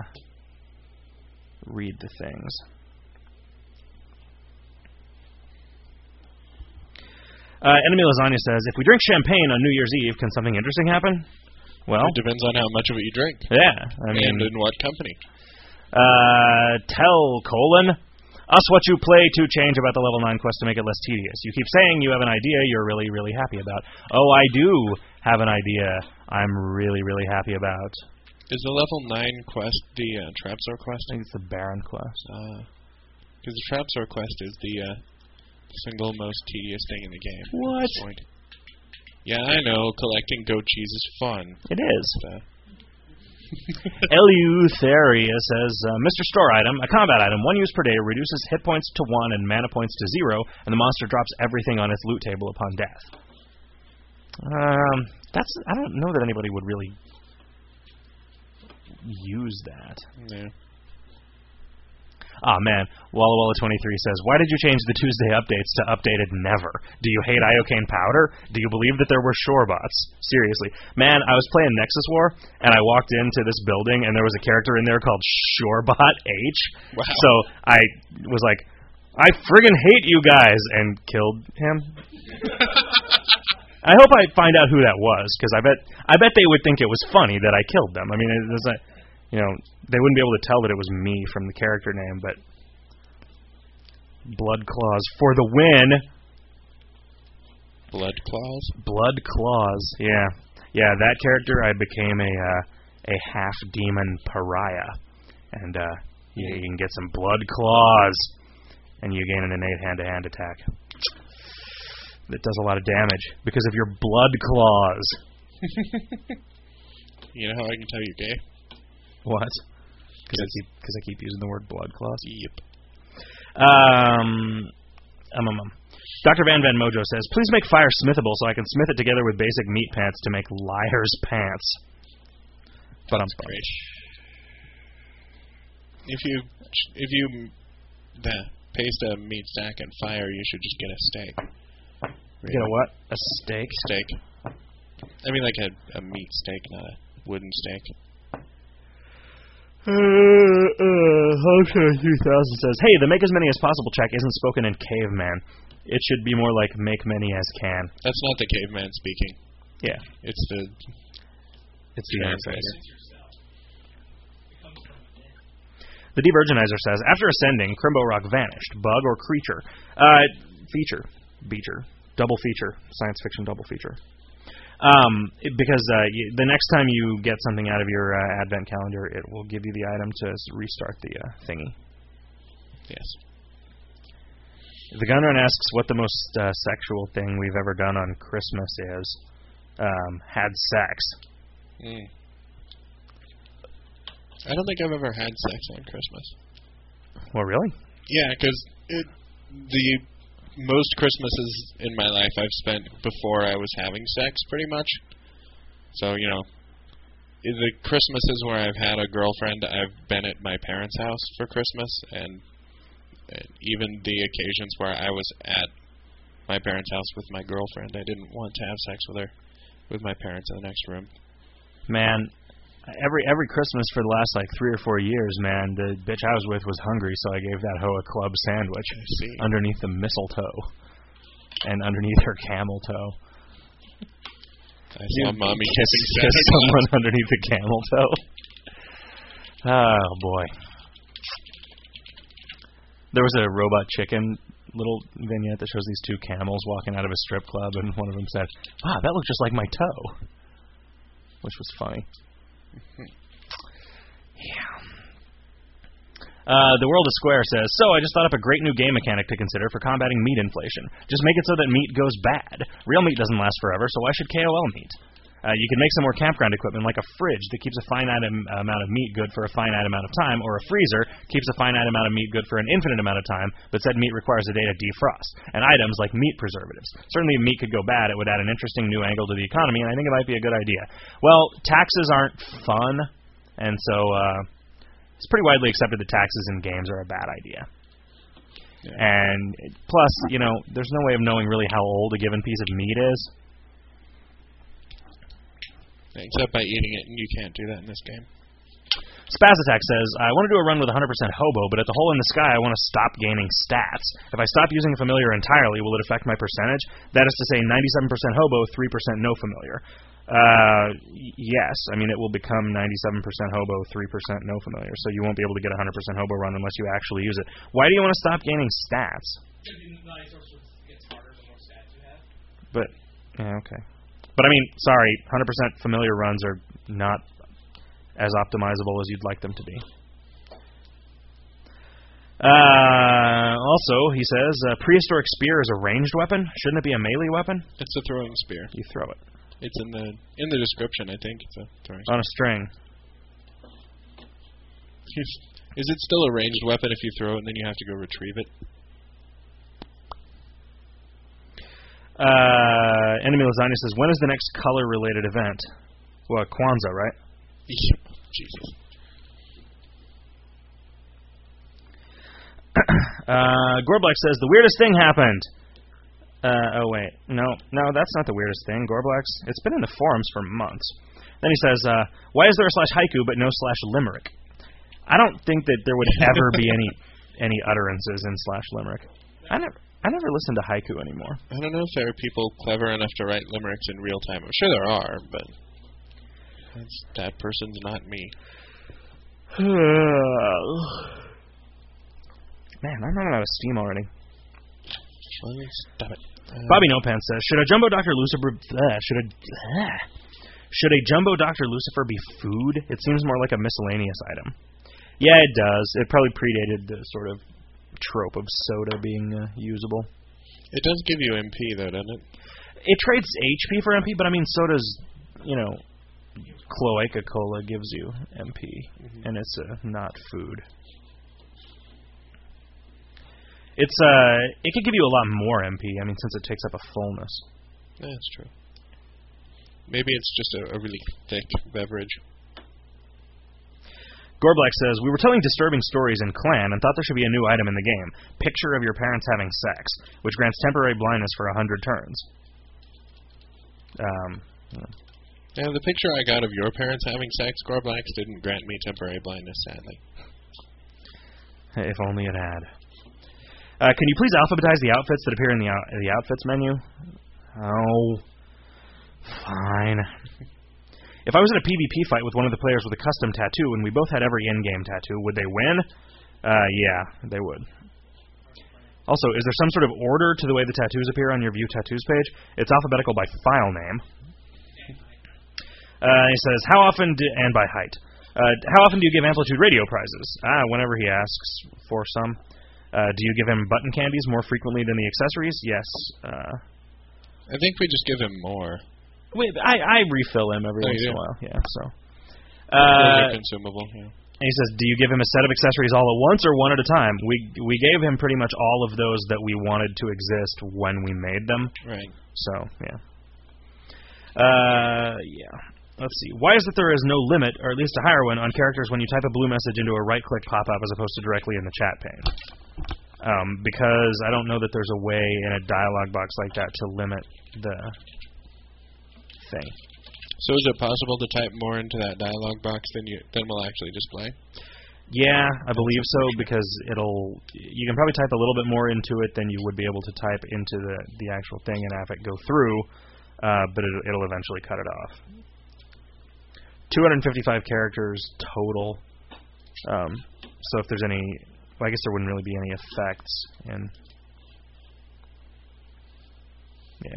the things. Enemy Lasagna says, if we drink champagne on New Year's Eve, can something interesting happen? Well, it depends on how much of it you drink. Yeah, I mean, and in what company. Us what you play to change about the level 9 quest to make it less tedious. You keep saying you have an idea you're really, really happy about. Oh, I do have an idea I'm really, really happy about. Is the level 9 quest the Trapsor quest? I think it's the Baron quest. Because the Trapsor quest is the single most tedious thing in the game. What? Yeah, I know. Collecting goat cheese is fun. It is. Eleutheria says, Mr. Store Item, a combat item, 1 use per day, reduces hit points to 1 and mana points to 0, and the monster drops everything on its loot table upon death. I don't know that anybody would really use that. Yeah. Ah, man. Walla Walla 23 says, why did you change the Tuesday updates to updated never? Do you hate Iocane Powder? Do you believe that there were shorebots? Seriously. Man, I was playing Nexus War, and I walked into this building, and there was a character in there called Shorebot H. Wow. So I was like, I friggin' hate you guys, and killed him. I hope I find out who that was, because I bet they would think it was funny that I killed them. I mean, it was like, you know, they wouldn't be able to tell that it was me from the character name, but Blood Claws for the win. Blood Claws? Blood Claws, yeah. Yeah, that character, I became a half-demon pariah. And you can get some Blood Claws, and you gain an innate hand-to-hand attack. That does a lot of damage because of your Blood Claws. You know how I can tell you're gay? What? Because I keep using the word blood claws? Yep. Dr. Van Mojo says, please make fire smithable so I can smith it together with basic meat pants to make liar's pants. But I'm great. If you paste a meat stack in fire, you should just get a steak. Really? Get a what? A steak? Steak. I mean like a meat steak, not a wooden steak. Hosha 2000 says, hey, the make as many as possible check isn't spoken in caveman. It should be more like make many as can. That's not the caveman speaking. Yeah. It's the translator. The Devirginizer says, after ascending, Crimbo Rock vanished. Bug or creature? Feature. Double feature. Science fiction double feature. Because the next time you get something out of your advent calendar, it will give you the item to restart the thingy. Yes. The Gunrun asks what the most sexual thing we've ever done on Christmas is. Had sex. I don't think I've ever had sex on Christmas. Well, really? Yeah, because the most Christmases in my life I've spent before I was having sex, pretty much. So, you know, the Christmases where I've had a girlfriend, I've been at my parents' house for Christmas, and even the occasions where I was at my parents' house with my girlfriend, I didn't want to have sex with her, with my parents in the next room. Man, every Christmas for the last 3 or 4 years, man, the bitch I was with was hungry, so I gave that hoe a club sandwich underneath the mistletoe and underneath her camel toe. I saw mommy kissing someone underneath the camel toe. Oh boy. There was a Robot Chicken little vignette that shows these two camels walking out of a strip club, and one of them said, "Wow, that looks just like my toe," which was funny. Yeah. The World of Square says, so I just thought up a great new game mechanic to consider for combating meat inflation. Just make it so that meat goes bad. Real meat doesn't last forever, so why should KOL meat? You can make some more campground equipment, like a fridge that keeps a finite amount of meat good for a finite amount of time, or a freezer keeps a finite amount of meat good for an infinite amount of time, but said meat requires a day to defrost. And items like meat preservatives. Certainly if meat could go bad, it would add an interesting new angle to the economy, and I think it might be a good idea. Well, taxes aren't fun, and so it's pretty widely accepted that taxes in games are a bad idea. Yeah. And plus, there's no way of knowing really how old a given piece of meat is. Except by eating it, and you can't do that in this game. Spaz Attack says, I want to do a run with 100% hobo, but at the hole in the sky I want to stop gaining stats. If I stop using familiar entirely, will it affect my percentage? That is to say 97% hobo, 3% no familiar. Yes. I mean, it will become 97% hobo, 3% no familiar, so you won't be able to get 100% hobo run unless you actually use it. Why do you want to stop gaining stats? Gets harder the more stats you have. But, yeah, okay. But I mean, sorry, 100% familiar runs are not as optimizable as you'd like them to be. Also, he says, prehistoric spear is a ranged weapon. Shouldn't it be a melee weapon? It's a throwing spear. You throw it. It's in the description, I think. It's a throwing spear. On a string. Is it still a ranged weapon if you throw it and then you have to go retrieve it? Enemy Lasagna says, when is the next color-related event? Well, Kwanzaa, right? Jesus. Gorblack says, the weirdest thing happened. Oh, wait. No, that's not the weirdest thing, Gorblack's. It's been in the forums for months. Then he says, why is there a /haiku but no /limerick? I don't think that there would ever be any utterances in /limerick. I never listen to haiku anymore. I don't know if there are people clever enough to write limericks in real time. I'm sure there are, but that person's not me. Man, I'm running out of steam already. Stop it. Bobby Nopan says, should a jumbo Dr. Lucifer be food? It seems more like a miscellaneous item. Yeah, it does. It probably predated the sort of trope of soda being usable. It does give you MP, though, doesn't it? It trades HP for MP, but I mean, soda's, Cloaca Cola gives you MP, and it's not food. It could give you a lot more MP, I mean, since it takes up a fullness. Yeah, that's true. Maybe it's just a really thick beverage. Gorblack says, we were telling disturbing stories in Clan and thought there should be a new item in the game. Picture of your parents having sex, which grants temporary blindness for 100 turns. Yeah, the picture I got of your parents having sex, Gorblack, didn't grant me temporary blindness, sadly. If only it had. Can you please alphabetize the outfits that appear in the outfits menu? Oh, fine. If I was in a PvP fight with one of the players with a custom tattoo and we both had every in-game tattoo, would they win? Yeah, they would. Also, is there some sort of order to the way the tattoos appear on your View Tattoos page? It's alphabetical by file name. He says, how often and by height. How often do you give Amplitude radio prizes? Whenever he asks for some. Do you give him button candies more frequently than the accessories? Yes. I think we just give him more. Wait, I refill him every once in a while. Yeah, so. Consumable, yeah. And he says, do you give him a set of accessories all at once or one at a time? We gave him pretty much all of those that we wanted to exist when we made them. Right. So, yeah. Yeah. Let's see. Why is it there is no limit, or at least a higher one, on characters when you type a blue message into a right-click pop-up as opposed to directly in the chat pane? Because I don't know that there's a way in a dialog box like that to limit the thing. So is it possible to type more into that dialog box than will actually display? Yeah, I believe so, because you can probably type a little bit more into it than you would be able to type into the actual thing and have it go through, but it'll eventually cut it off. 255 characters total. So if there's any, well, I guess there wouldn't really be any effects in. Yeah.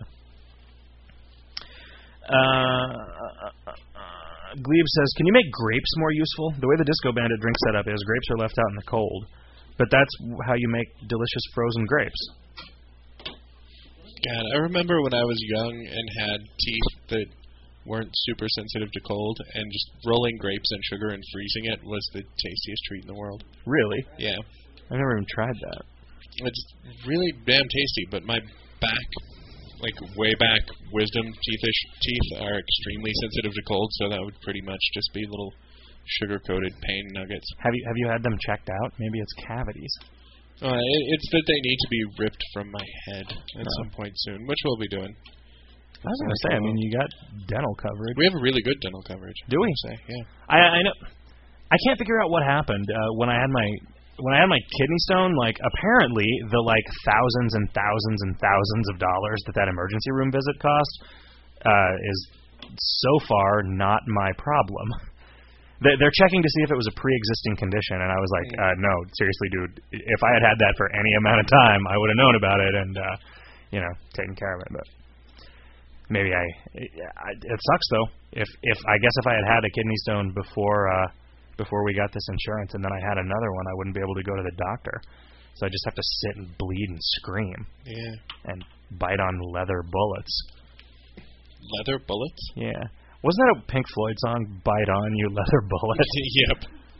Glebe says, can you make grapes more useful? The way the Disco Bandit drink setup is, grapes are left out in the cold. But that's how you make delicious frozen grapes. God, I remember when I was young and had teeth that weren't super sensitive to cold, and just rolling grapes in sugar and freezing it was the tastiest treat in the world. Really? Yeah. I've never even tried that. It's really damn tasty, but my back, like way back wisdom teeth are extremely sensitive to cold, so that would pretty much just be little sugar-coated pain nuggets. Have you had them checked out? Maybe it's cavities. It's that they need to be ripped from my head at some point soon, which we'll be doing. I was going to say, I mean, you got dental coverage. We have a really good dental coverage. Do we? Say, yeah. I know. I can't figure out what happened when I had my kidney stone. Like, apparently the like thousands and thousands and thousands of dollars that emergency room visit cost is so far not my problem. They're checking to see if it was a pre-existing condition, and I was like, no, seriously, dude. If I had that for any amount of time, I would have known about it and taken care of it. But maybe it sucks though. If I guess if I had a kidney stone before we got this insurance, and then I had another one, I wouldn't be able to go to the doctor. So I just have to sit and bleed and scream. Yeah. And bite on leather bullets. Leather bullets? Yeah. Wasn't that a Pink Floyd song, Bite On, You Leather Bullet? Yep.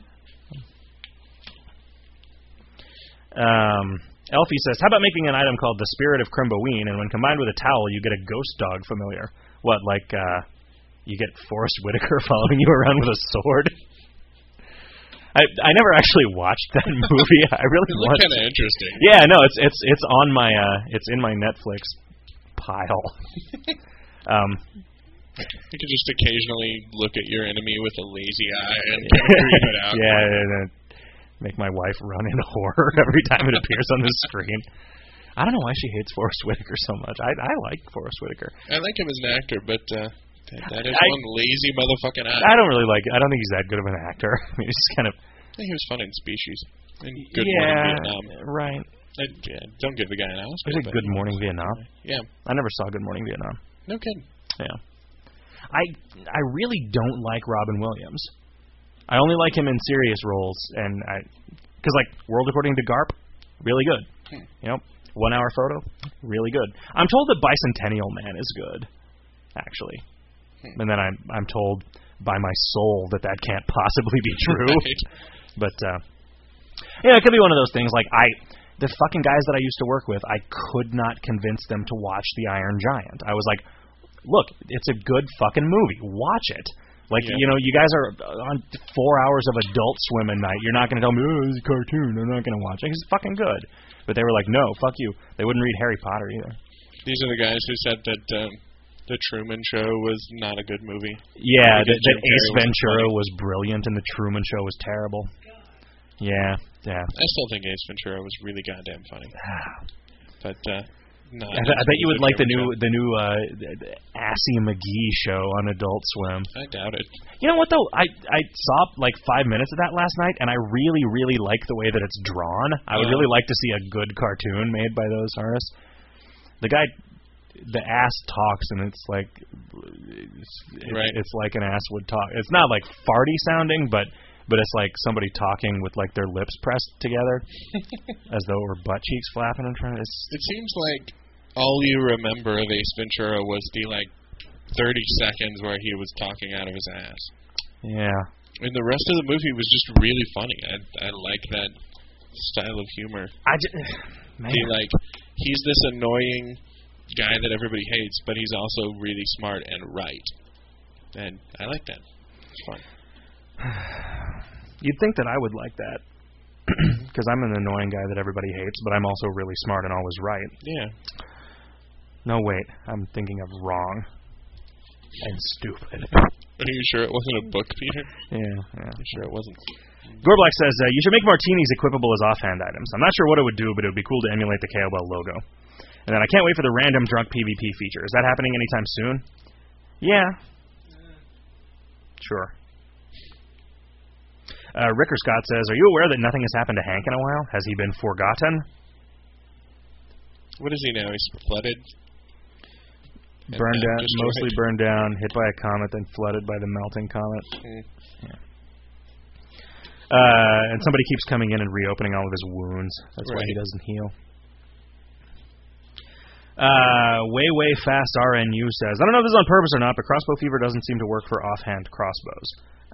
Elfie says, how about making an item called the Spirit of Crimboween, and when combined with a towel, you get a ghost dog familiar? What, like, you get Forrest Whitaker following you around with a sword? I never actually watched that movie. I really want. It's kind of interesting. Yeah, no, it's on my it's in my Netflix pile. You can just occasionally look at your enemy with a lazy eye and kind of creep it out. Yeah, and make my wife run in horror every time it appears on the screen. I don't know why she hates Forrest Whitaker so much. I like Forrest Whitaker. I like him as an actor, but that is one lazy motherfucking eye. I don't think he's that good of an actor. I mean, he's kind of. I think he was fun in Species. And Good Morning Vietnam. Right. Don't give the guy an Oscar. Was it Good Morning Vietnam? Yeah. I never saw Good Morning Vietnam. No kidding. Yeah. I really don't like Robin Williams. I only like him in serious roles, and because like World According to Garp, really good. You know, 1 Hour Photo, really good. I'm told that Bicentennial Man is good, actually, and then I'm told by my soul that can't possibly be true. Right. But it could be one of those things. Like the fucking guys that I used to work with, I could not convince them to watch The Iron Giant. I was like, look, it's a good fucking movie. Watch it. Like, you guys are on 4 hours of Adult Swim a night. You're not going to tell me, oh, it's a cartoon. I'm not going to watch it. It's fucking good. But they were like, no, fuck you. They wouldn't read Harry Potter either. These are the guys who said that The Truman Show was not a good movie. Yeah, that Ace Ventura was brilliant and The Truman Show was terrible. Yeah. I still think Ace Ventura was really goddamn funny. But no, I bet you would like the new Assy McGee show on Adult Swim. I doubt it. You know what though? I saw like 5 minutes of that last night, and I really, really like the way that it's drawn. I would really like to see a good cartoon made by those artists. The guy, the ass talks, and it's like it's like an ass would talk. It's not like farty sounding, but it's like somebody talking with like their lips pressed together, as though it were butt cheeks flapping in front of it. It seems like all you remember of Ace Ventura was the like 30 seconds where he was talking out of his ass. Yeah. And the rest of the movie was just really funny. I like that style of humor. He's this annoying guy that everybody hates, but he's also really smart and right. And I like that. It's fun. You'd think that I would like that, because I'm an annoying guy that everybody hates, but I'm also really smart and always right. Yeah. No, wait. I'm thinking of wrong and stupid. Are you sure it wasn't a book, Peter? Yeah. I'm sure it wasn't. Gorblack says, you should make martinis equipable as offhand items. I'm not sure what it would do, but it would be cool to emulate the KOL logo. And then I can't wait for the random drunk PvP feature. Is that happening anytime soon? Yeah. Sure. Ricker Scott says, are you aware that nothing has happened to Hank in a while? Has he been forgotten? What is he now? He's flooded? Burned down, mostly burned down, hit by a comet, then flooded by the melting comet. Yeah. And somebody keeps coming in and reopening all of his wounds. That's why he doesn't heal. Way fast RNU says, I don't know if this is on purpose or not, but crossbow fever doesn't seem to work for offhand crossbows.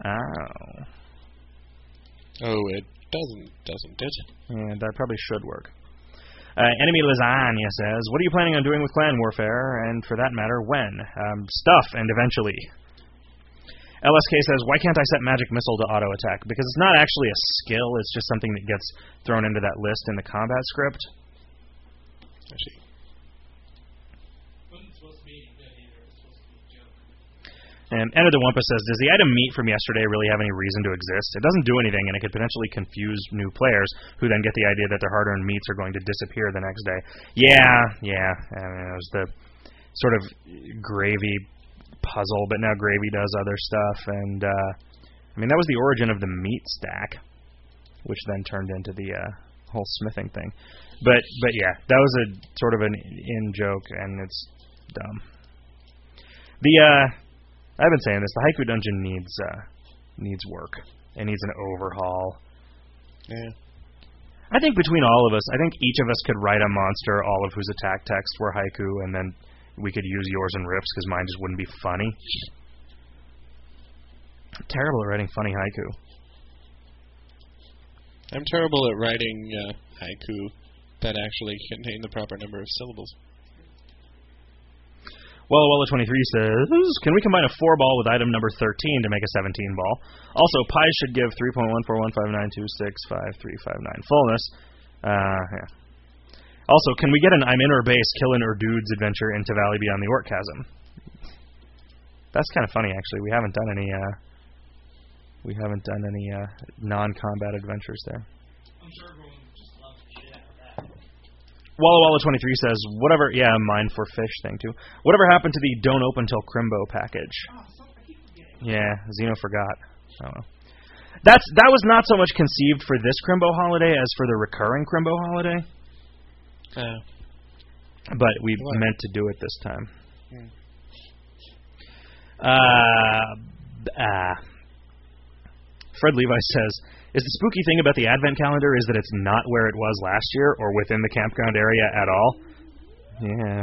Oh, it doesn't it? Yeah, that probably should work. Enemy Lasagna says, what are you planning on doing with clan warfare, and for that matter, when? Stuff, and eventually. LSK says, why can't I set magic missile to auto-attack? Because it's not actually a skill, it's just something that gets thrown into that list in the combat script. I see. Wasn't supposed to be any good either. It was supposed to be a joke. And Enter the Wumpus says, does the item meat from yesterday really have any reason to exist? It doesn't do anything, and it could potentially confuse new players, who then get the idea that their hard-earned meats are going to disappear the next day. Yeah. I mean, it was the sort of gravy puzzle, but now gravy does other stuff, and I mean, that was the origin of the meat stack, which then turned into the whole smithing thing. But yeah, that was a sort of an in-joke, and it's dumb. I've been saying this, the Haiku Dungeon needs work. It needs an overhaul. Yeah. I think between all of us, I think each of us could write a monster, all of whose attack text were haiku, and then we could use yours and Riff's, because mine just wouldn't be funny. I'm terrible at writing funny haiku. I'm terrible at writing haiku that actually contain the proper number of syllables. Walla23 says, can we combine a 4-ball with item number 13 to make a 17-ball? Also, pi should give 3.14159265359 fullness. Yeah. Also, can we get an I'm in or base killin' or dudes adventure into Valley Beyond the Orc Chasm? That's kind of funny, actually. We haven't done any non-combat adventures there. I'm sure everyone just loves the shit out of that. Walla23 says, whatever, yeah, mine for fish thing too. Whatever happened to the don't open till Crimbo package? Oh, I keep forgetting. Yeah, Xeno forgot. I don't know. That was not so much conceived for this Crimbo holiday as for the recurring Crimbo holiday. But we meant to do it this time. Fred Levi says, is the spooky thing about the Advent calendar is that it's not where it was last year or within the campground area at all? Yeah.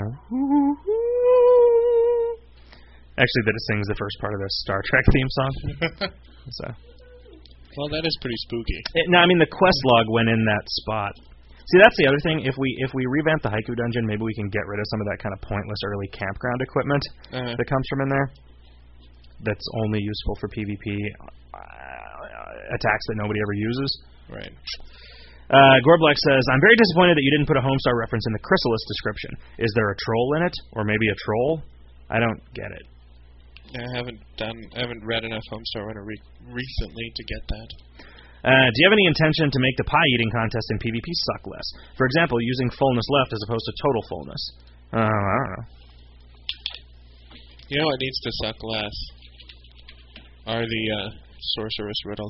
Actually, that it sings the first part of the Star Trek theme song. So. Well, that is pretty spooky. No, I mean, the quest log went in that spot. See, that's the other thing. If we revamp the Haiku Dungeon, maybe we can get rid of some of that kind of pointless early campground equipment that comes from in there. That's only useful for PvP attacks that nobody ever uses. Right. Gorblack says, I'm very disappointed that you didn't put a Homestar reference in the Chrysalis description. Is there a troll in it? Or maybe a troll? I don't get it. I haven't read enough Homestar Runner recently to get that. Do you have any intention to make the pie eating contest in PvP suck less? For example, using fullness left as opposed to total fullness. I don't know. You know what needs to suck less are the sorceress riddles.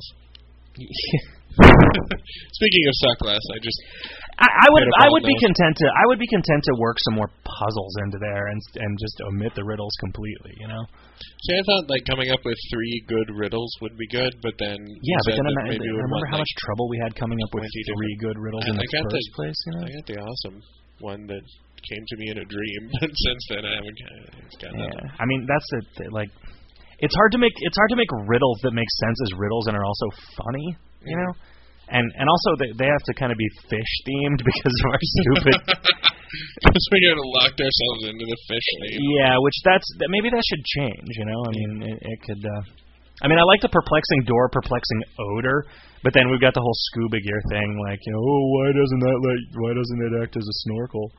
Speaking of suck less, I would be content to work some more puzzles into there and just omit the riddles completely, you know. See, I thought coming up with 3 good riddles would be good, but then remember how much trouble we had coming up with 3 good riddles in the first place. You know? I got the awesome one that came to me in a dream, but since then I haven't got nothing. I mean, that's it's hard to make riddles that make sense as riddles and are also funny, you know. And also they have to kind of be fish themed because of our stupid. Because we got locked ourselves into the fish theme. Yeah, maybe that should change. You know, I mean, it could. I mean, I like the perplexing door, perplexing odor, but then we've got the whole scuba gear thing. Like, you know, why doesn't it act as a snorkel?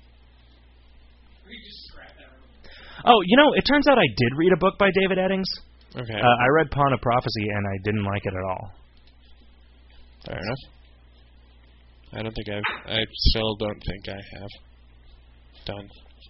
Oh, you know, it turns out I did read a book by David Eddings. Okay. I read Pawn of Prophecy, and I didn't like it at all. Fair enough. I still don't think I have. Done.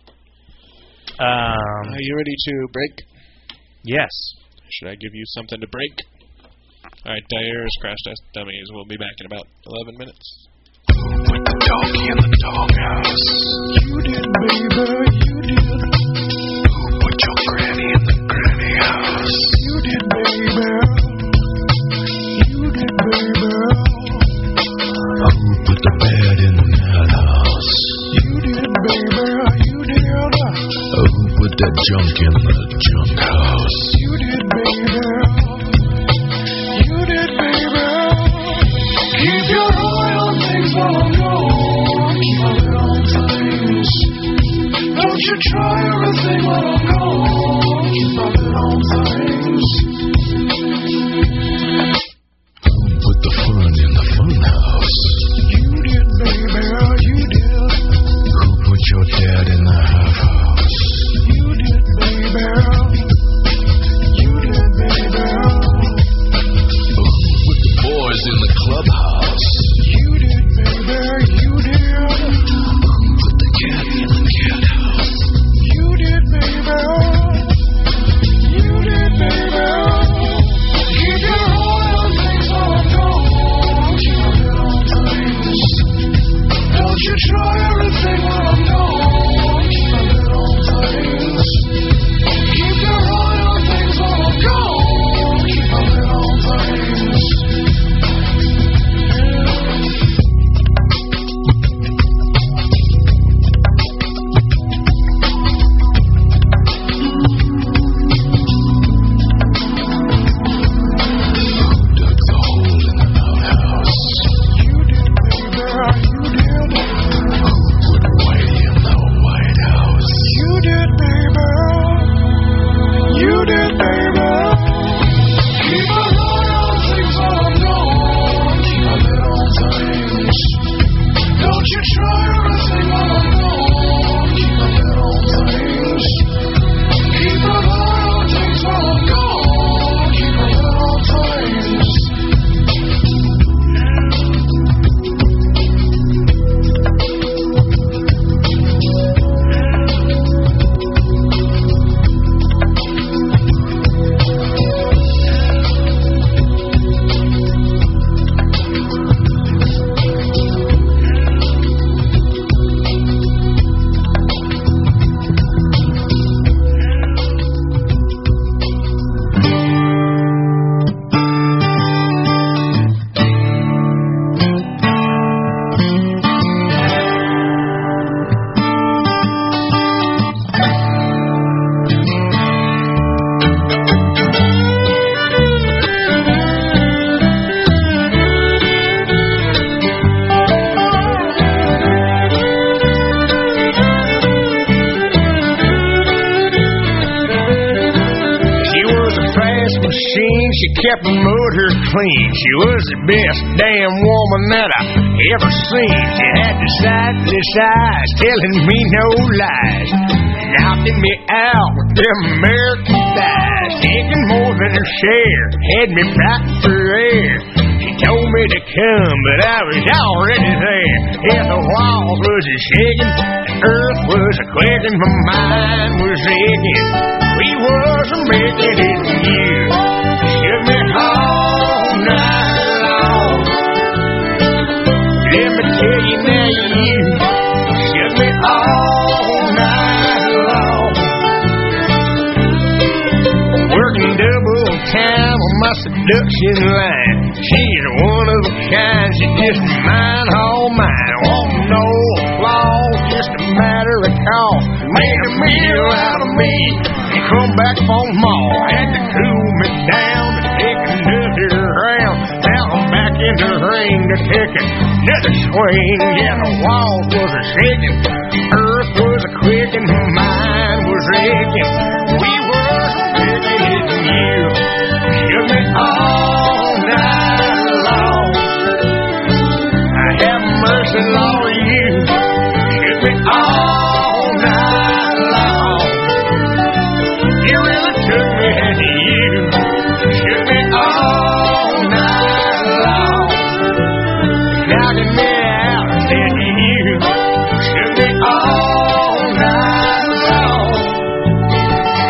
Are you ready to break? Yes. Should I give you something to break? Alright, Dire's Crash Test Dummies. We'll be back in about 11 minutes. Put the doggy in the doghouse. You did, baby, you did. Put your granny in the granny house. You did, baby. You did, baby. Put the bed in the madhouse. You did, baby. You junk in the junk house. You did, baby. You did, baby. Keep your eye on things while I'm gone. Keep my eye on things. Don't you try everything while I'm gone. Keep my eye on things. Put the fun in the fun house. You did, baby. You did. Who put your dad in the half house? You did, baby. You did, baby. With the boys in the clubhouse. You did, baby. You did. Put the cat in the cat house. You did, baby. You did, baby. Keep your eye on things while I'm gone. Keep your eye on things. Don't you try everything while I'm gone. Keep your eye on things. Keep your eye on things while I'm gone. Keep your eye on things. Dug the hole in the outhouse. You did, baby. You did. Put Whitey in the White House. You did, baby. You did, baby. Keep an eye on things while I'm gone. Keep an eye on things. Don't you try everything while I'm gone. Keep an eye on things. Keep an eye on things while I'm gone. Keep an eye on things. She was a fast machine, she kept the motor clean. She was the best damn woman that I ever seen. She had the sightless eyes, telling me no lies, knocking me out with them American thighs, taking more than her share, had me fighting for air. She told me to come, but I was already there. Yeah, the walls was a-shaking, the earth was a-quaking, my mind was aching. We was a-making it new. Shook me all night long. Let me tell you now, you shook me all night long. Working double time on my seduction line. She's one of a kind, she's just mine, all mine. Want no applause, just a matter of call. Made a meal out of me and come back for more. Had to cool me down to take another round. Now I'm back in the ring to take another swing. Yeah, the walls was a-shaking, earth was a-quaking, my mind was aching. We were a-making it new. Shook me all night long. I have mercy, Lord, you shook me all night long. You really took me into you. Shook me all night long. Knocking me out into you. Shook me all night long.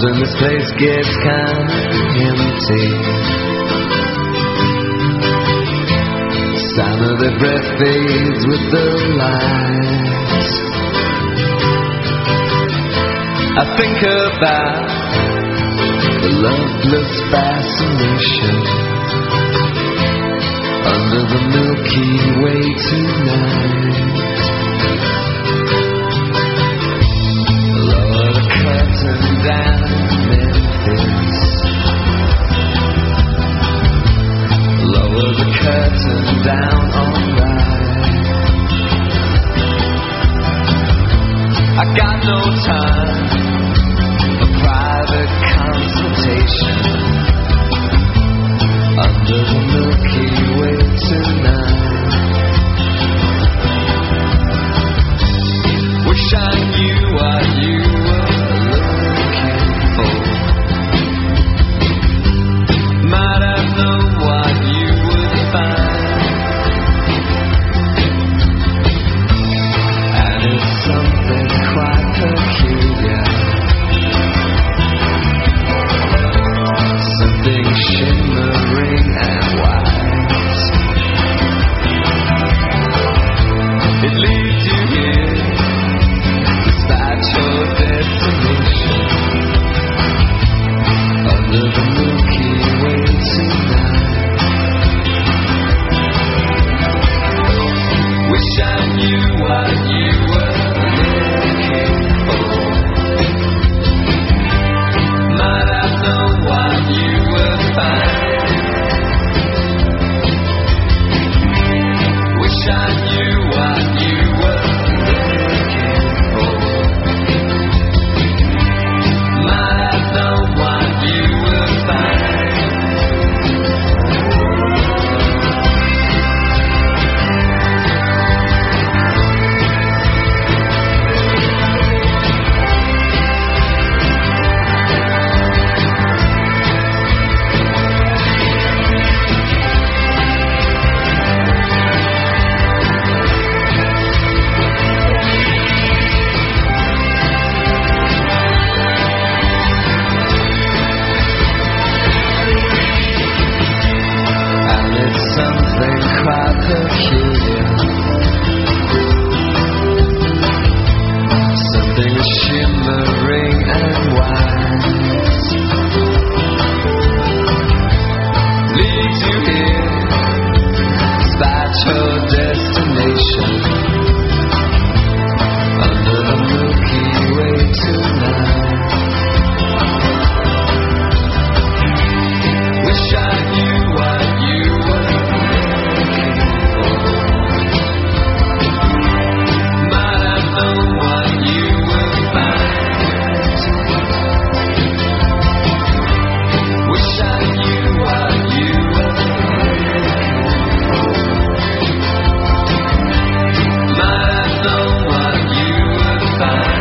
Soon this place gets kinda empty. The sound of their breath fades with the lights. I think about the loveless fascination under the Milky Way tonight. Lower the curtain down in Memphis. Lower the curtain down alright. I got no time for private consultation under the Milky Way tonight. Wish I knew what you were looking for. Might have known what you would find. And it's something quite peculiar. Something shimmering and white. It leads you here, despite your destination, under the Milky Way tonight. Wish I knew what you were looking for. Might have known what you would find. Wish I knew what you were looking for. Might have known what you would find. And it's something quite peculiar. Something shimmering and white. Leads you here, despite your destination, under the Milky Way tonight. Wish I knew what you were looking for. Might have known what you would find. Wish I knew what you were looking for. Might have known what you would find.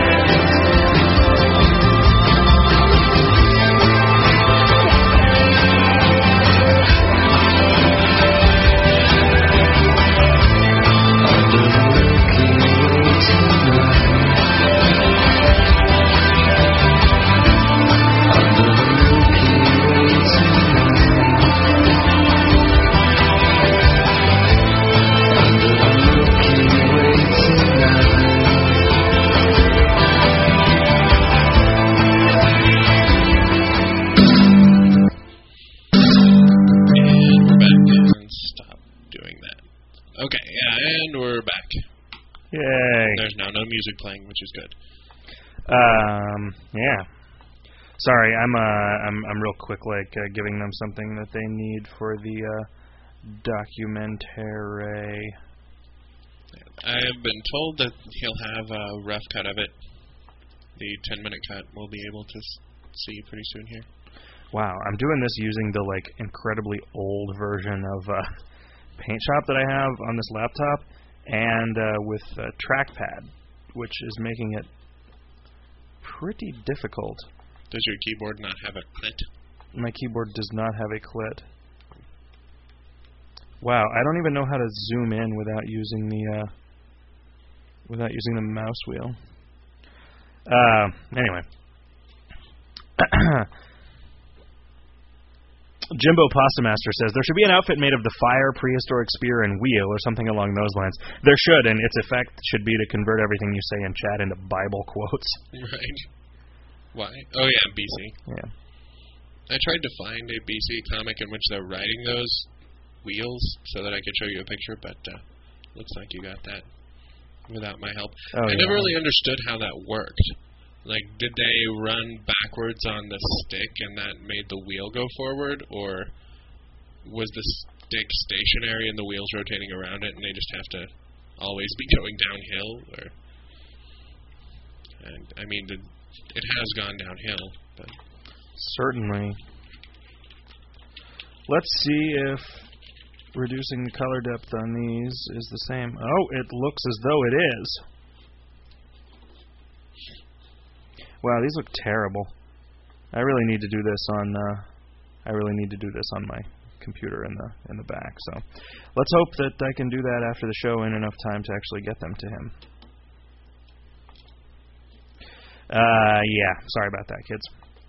Under the Milky Way tonight. Under the Milky Way tonight. Under the Milky Way tonight. And we're back. And stop doing that. Okay, yeah, and we're back. Yay. There's now no music playing, which is good. Yeah. Sorry, I'm real quick, giving them something that they need for the documentary. I have been told that he'll have a rough cut of it. The 10-minute cut we'll be able to see pretty soon here. Wow, I'm doing this using the incredibly old version of PaintShop that I have on this laptop, and with trackpad, which is making it pretty difficult. Does your keyboard not have a clit? My keyboard does not have a clit. Wow, I don't even know how to zoom in without using the mouse wheel. Anyway. Jimbo Pasta Master says, there should be an outfit made of the fire, prehistoric spear, and wheel, or something along those lines. There should, and its effect should be to convert everything you say in chat into Bible quotes. Right. Why? Oh, yeah, BC. Yeah. I tried to find a BC comic in which they're riding those wheels so that I could show you a picture, but looks like you got that without my help. Oh, I yeah. never really understood how that worked. Like, did they run backwards on the stick and that made the wheel go forward, or was the stick stationary and the wheels rotating around it and they just have to always be going downhill? Or, and I mean, it has gone downhill, but Certainly. Let's see if reducing the color depth on these is the same. Oh, it looks as though it is. Wow, these look terrible. I really need to do this on my computer in the back. So, let's hope that I can do that after the show in enough time to actually get them to him. Yeah, sorry about that, kids.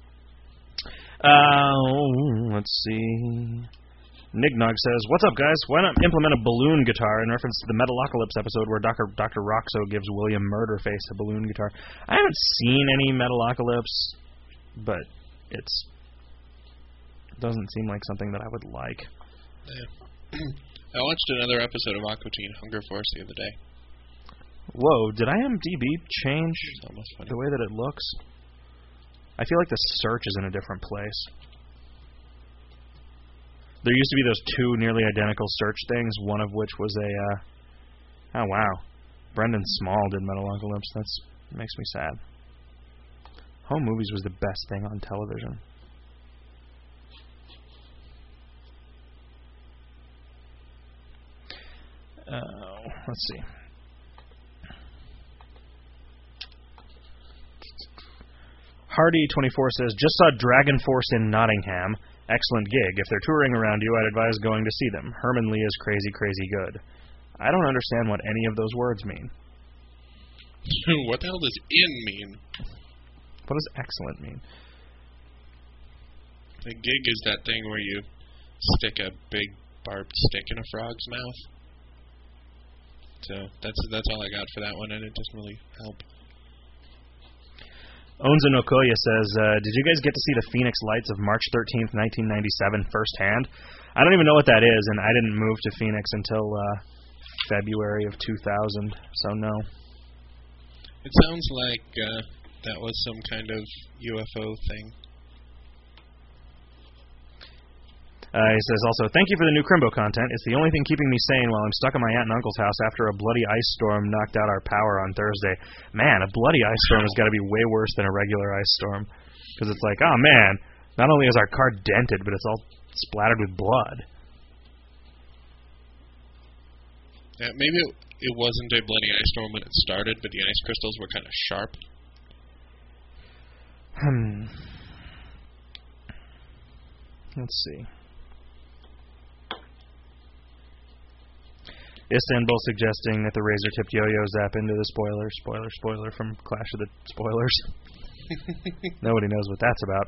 Let's see. Nignog says, "What's up, guys? Why not implement a balloon guitar in reference to the Metalocalypse episode where Dr. Roxo gives William Murderface a balloon guitar?" I haven't seen any Metalocalypse, but it doesn't seem like something that I would like. yeah. I watched another episode of Aqua Teen Hunger Force the other day. Whoa, did IMDb change It's almost funny. the way that it looks? I feel like the search is in a different place. There used to be those two nearly identical search things, one of which was a... oh, wow. Brendan Small did Metalocalypse. That makes me sad. Home Movies was the best thing on television. Let's see. Hardy24 says, "Just saw Dragon Force in Nottingham. Excellent gig. If they're touring around you, I'd advise going to see them. Herman Lee is crazy, crazy good." I don't understand what any of those words mean. What the hell does in mean? What does excellent mean? A gig is that thing where you stick a big barbed stick in a frog's mouth. So that's all I got for that one, and it doesn't really help. Onza Nokoya says, "Did you guys get to see the Phoenix Lights of March 13th, 1997 firsthand? I don't even know what that is, and I didn't move to Phoenix until February of 2000, so no." It sounds like that was some kind of UFO thing. He says also, "Thank you for the new Crimbo content. It's the only thing keeping me sane while I'm stuck at my aunt and uncle's house after a bloody ice storm knocked out our power on Thursday." Man, a bloody ice storm has got to be way worse than a regular ice storm. Because it's like, oh man, not only is our car dented, but it's all splattered with blood. Yeah, maybe it wasn't a bloody ice storm when it started, but the ice crystals were kind of sharp. Let's see. Istanbul suggesting that the razor-tipped yo-yo zap into the spoiler from Clash of the Spoilers. Nobody knows what that's about.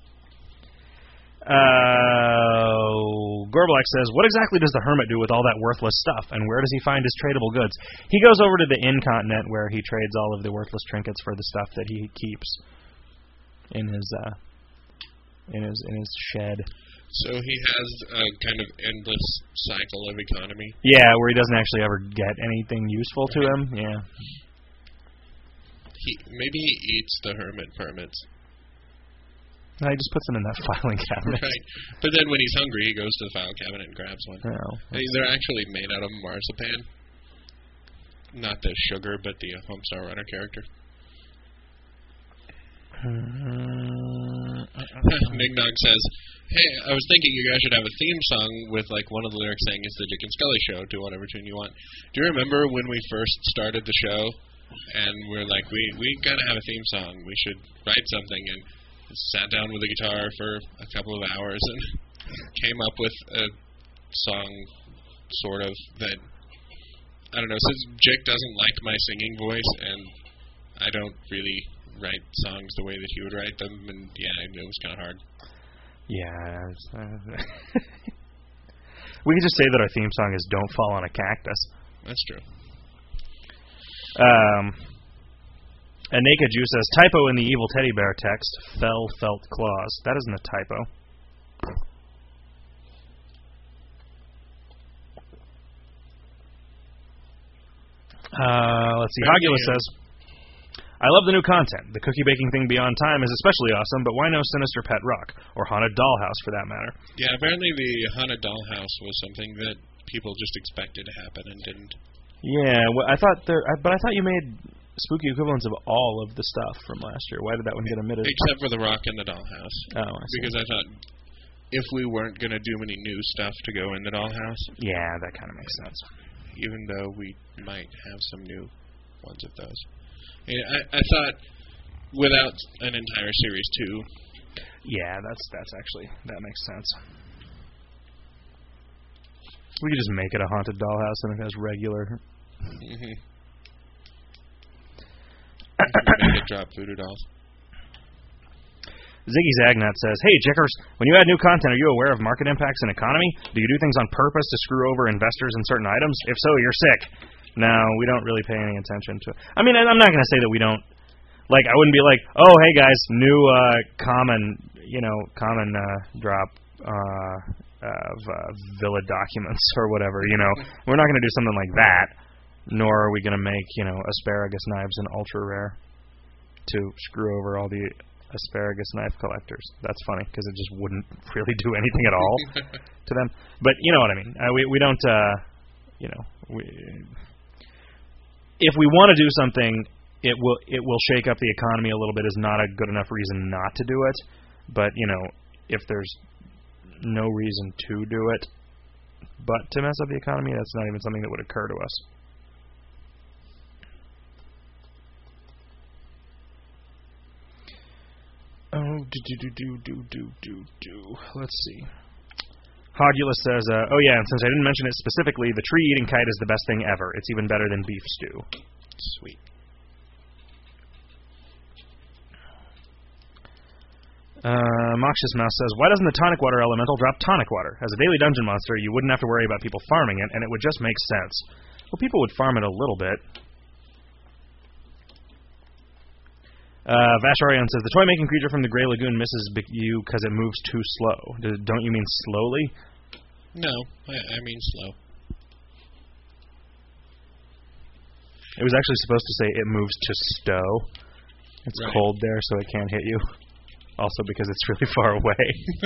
Gorblack says, "What exactly does the hermit do with all that worthless stuff, and where does he find his tradable goods?" He goes over to the Incontinent where he trades all of the worthless trinkets for the stuff that he keeps in his shed. So he has a kind of endless cycle of economy. Yeah, where he doesn't actually ever get anything useful to him. Yeah. Maybe he eats the hermit permits. No, he just puts them in that filing cabinet. Right. But then when he's hungry, he goes to the file cabinet and grabs one. Oh, They're actually made out of marzipan. Not the sugar, but the Homestar Runner character. Nignog says, "Hey, I was thinking you guys should have a theme song with like one of the lyrics saying it's the Dick and Scully show to whatever tune you want." Do you remember when we first started the show and we're like, we gotta have a theme song. We should write something, and sat down with a guitar for a couple of hours and came up with a song sort of that, I don't know, since Jake doesn't like my singing voice and I don't really write songs the way that he would write them, and yeah, it was kind of hard. Yeah. We can just say that our theme song is "Don't Fall on a Cactus." That's true. And Naked Jew says, typo in the evil teddy bear text, felt claws. That isn't a typo. Let's see. Hogula says, I love the new content. The cookie baking thing Beyond Time is especially awesome, but why no Sinister Pet Rock? Or Haunted Dollhouse, for that matter. Yeah, apparently the Haunted Dollhouse was something that people just expected to happen and didn't. Yeah, well, I thought you made spooky equivalents of all of the stuff from last year. Why did that one get omitted? Except for the Rock and the Dollhouse. Oh, I see. Because I thought if we weren't going to do any new stuff to go in the Dollhouse. Yeah, that kind of makes sense. Even though we might have some new ones of those. I thought without an entire series too. Yeah, that's actually, that makes sense. We could just make it a Haunted Dollhouse and it has regular. Mm-hmm. Make it drop voodoo dolls. Ziggy Zagnut says, hey, Jickers, when you add new content, are you aware of market impacts and economy? Do you do things on purpose to screw over investors in certain items? If so, you're sick. No, we don't really pay any attention to it. I mean, I'm not going to say that we don't. Like, I wouldn't be like, oh, hey, guys, new common drop of Villa documents or whatever, We're not going to do something like that, nor are we going to make, asparagus knives an ultra rare to screw over all the asparagus knife collectors. That's funny because it just wouldn't really do anything at all to them. But you know what I mean. We don't. If we want to do something, it will shake up the economy a little bit. Is not a good enough reason not to do it. But if there's no reason to do it, but to mess up the economy, that's not even something that would occur to us. Oh, let's see. Hogula says, oh yeah, and since I didn't mention it specifically, the tree-eating kite is the best thing ever. It's even better than beef stew. Sweet. Moxious Mouse says, why doesn't the tonic water elemental drop tonic water? As a daily dungeon monster, you wouldn't have to worry about people farming it, and it would just make sense. Well, people would farm it a little bit. Vasharion says, the toy-making creature from the Grey Lagoon misses you because it moves too slow. Don't you mean slowly? No, I mean slow. It was actually supposed to say it moves to stow. It's right. Cold there, so it can't hit you. Also because it's really far away.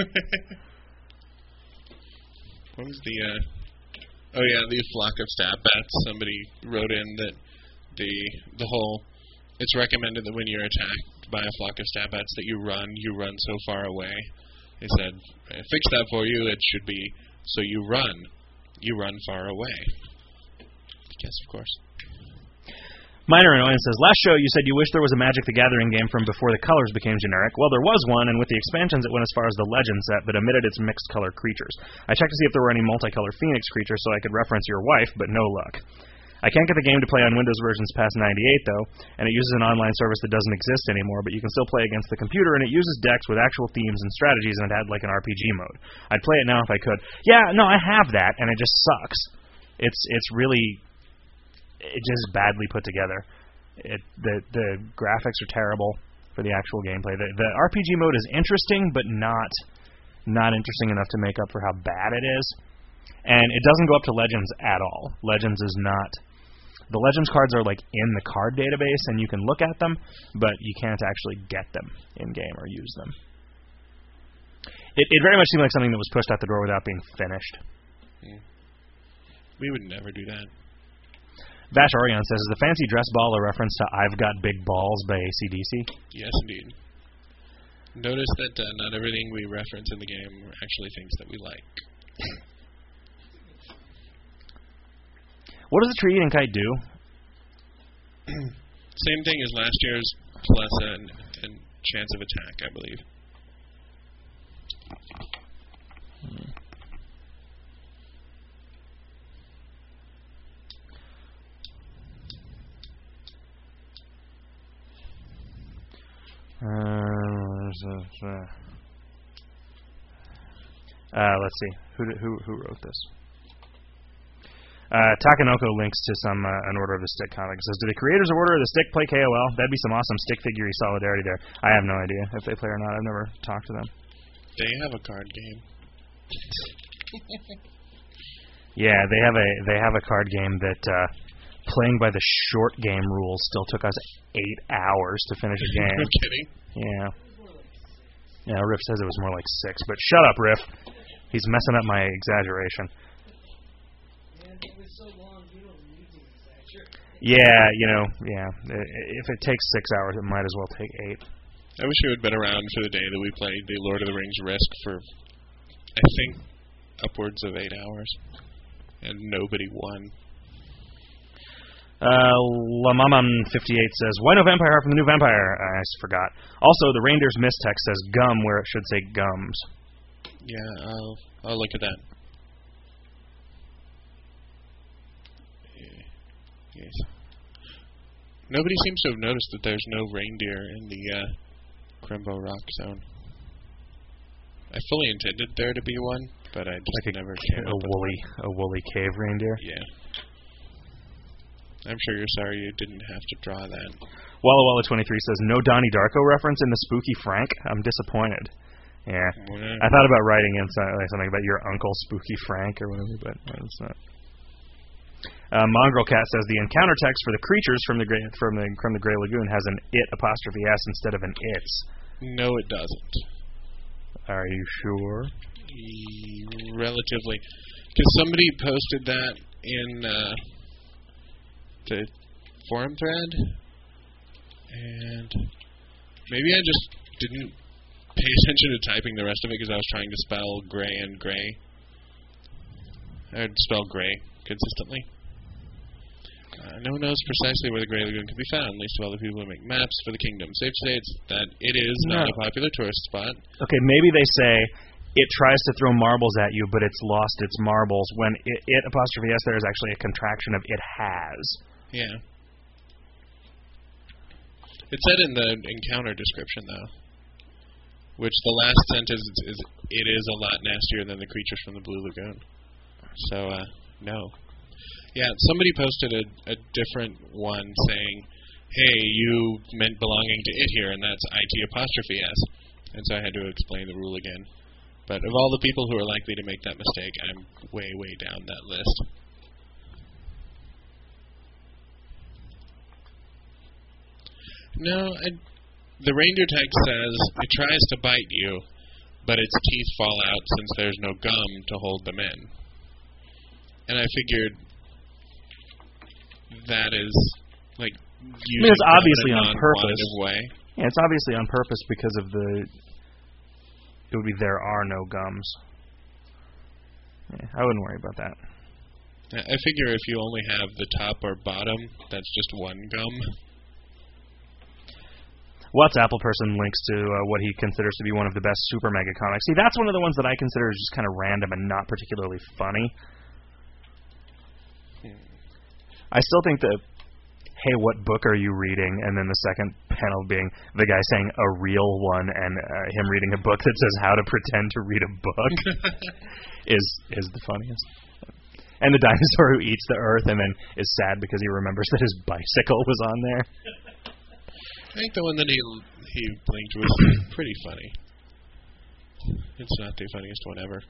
What was the... oh yeah, the flock of stat bats. Somebody wrote in that the whole... It's recommended that when you're attacked by a flock of stat bats that you run so far away. They said, fix that for you. It should be, so you run far away. Yes, of course. Minor Annoyance says, last show you said you wish there was a Magic the Gathering game from before the colors became generic. Well, there was one, and with the expansions it went as far as the Legend set, but omitted its mixed color creatures. I checked to see if there were any multicolor Phoenix creatures so I could reference your wife, but no luck. I can't get the game to play on Windows versions past 98, though, and it uses an online service that doesn't exist anymore, but you can still play against the computer, and it uses decks with actual themes and strategies, and it had like an RPG mode. I'd play it now if I could. Yeah, no, I have that, and it just sucks. It's just badly put together. The graphics are terrible for the actual gameplay. The RPG mode is interesting, but not interesting enough to make up for how bad it is. And it doesn't go up to Legends at all. Legends is not... The Legends cards are like in the card database, and you can look at them, but you can't actually get them in-game or use them. It very much seemed like something that was pushed out the door without being finished. We would never do that. Bash Orion says, is the fancy dress ball a reference to I've Got Big Balls by AC/DC? Yes, indeed. Notice that not everything we reference in the game are actually things that we like. What does the tree eating kite do? Same thing as last year's, plus an chance of attack, I believe. Let's see. Who wrote this? Takanoko links to an Order of the Stick comic. It says, do the creators of Order of the Stick play KOL? That'd be some awesome stick figure solidarity there. I have no idea if they play or not. I've never talked to them. They have a card game. Yeah, they have a card game that playing by the short game rules still took us 8 hours to finish a game. No kidding. Yeah. Yeah, Riff says it was more like 6, but shut up, Riff. He's messing up my exaggeration. Man, it was so long, you don't need to exaggerate. Yeah, if it takes 6 hours, it might as well take 8. I wish you had been around for the day that we played the Lord of the Rings Risk for, I think, upwards of 8 hours. And nobody won. Lamaman58 says, why no vampire from the new vampire? I forgot. Also, the Reindeer's Mist text says gum where it should say gums. Yeah, I'll look at that. Yes. Nobody seems to have noticed that there's no reindeer in the Crimbo Rock zone. I fully intended there to be one, but I just like never came up with a woolly cave reindeer. Yeah. I'm sure you're sorry you didn't have to draw that. Walla Walla 23 says, no Donnie Darko reference in the Spooky Frank? I'm disappointed. Yeah. I thought about writing in something about your uncle Spooky Frank or whatever, but it's not. Mongrel Cat says the encounter text for the creatures from the Grey Lagoon has an it apostrophe s instead of an its. No, it doesn't. Are you sure? Relatively, because somebody posted that in the forum thread, and maybe I just didn't pay attention to typing the rest of it because I was trying to spell gray and gray. I'd spell gray consistently. No one knows precisely where the Grey Lagoon can be found, least of all the people who make maps for the kingdom. Safe to say that it is not a popular tourist spot. Okay, maybe they say it tries to throw marbles at you, but it's lost its marbles. When it apostrophe s there is actually a contraction of it has. Yeah. It said in the encounter description, though, which the last sentence is it is a lot nastier than the creatures from the Blue Lagoon. So, no. Yeah, somebody posted a different one saying, hey, you meant belonging to it here, and that's IT apostrophe S. And so I had to explain the rule again. But of all the people who are likely to make that mistake, I'm way, way down that list. No, the reindeer text says it tries to bite you, but its teeth fall out since there's no gum to hold them in. And I figured that is, like, using it's obviously on purpose. Way. Yeah, it's obviously on purpose because of it would be there are no gums. Yeah, I wouldn't worry about that. I figure if you only have the top or bottom, that's just one gum. What's Apple Person links to what he considers to be one of the best Super Mega comics. See, that's one of the ones that I consider is just kind of random and not particularly funny. I still think that, hey, what book are you reading? And then the second panel being the guy saying a real one and him reading a book that says how to pretend to read a book is the funniest. And the dinosaur who eats the earth and then is sad because he remembers that his bicycle was on there. I think the one that he linked was pretty funny. It's not the funniest one ever.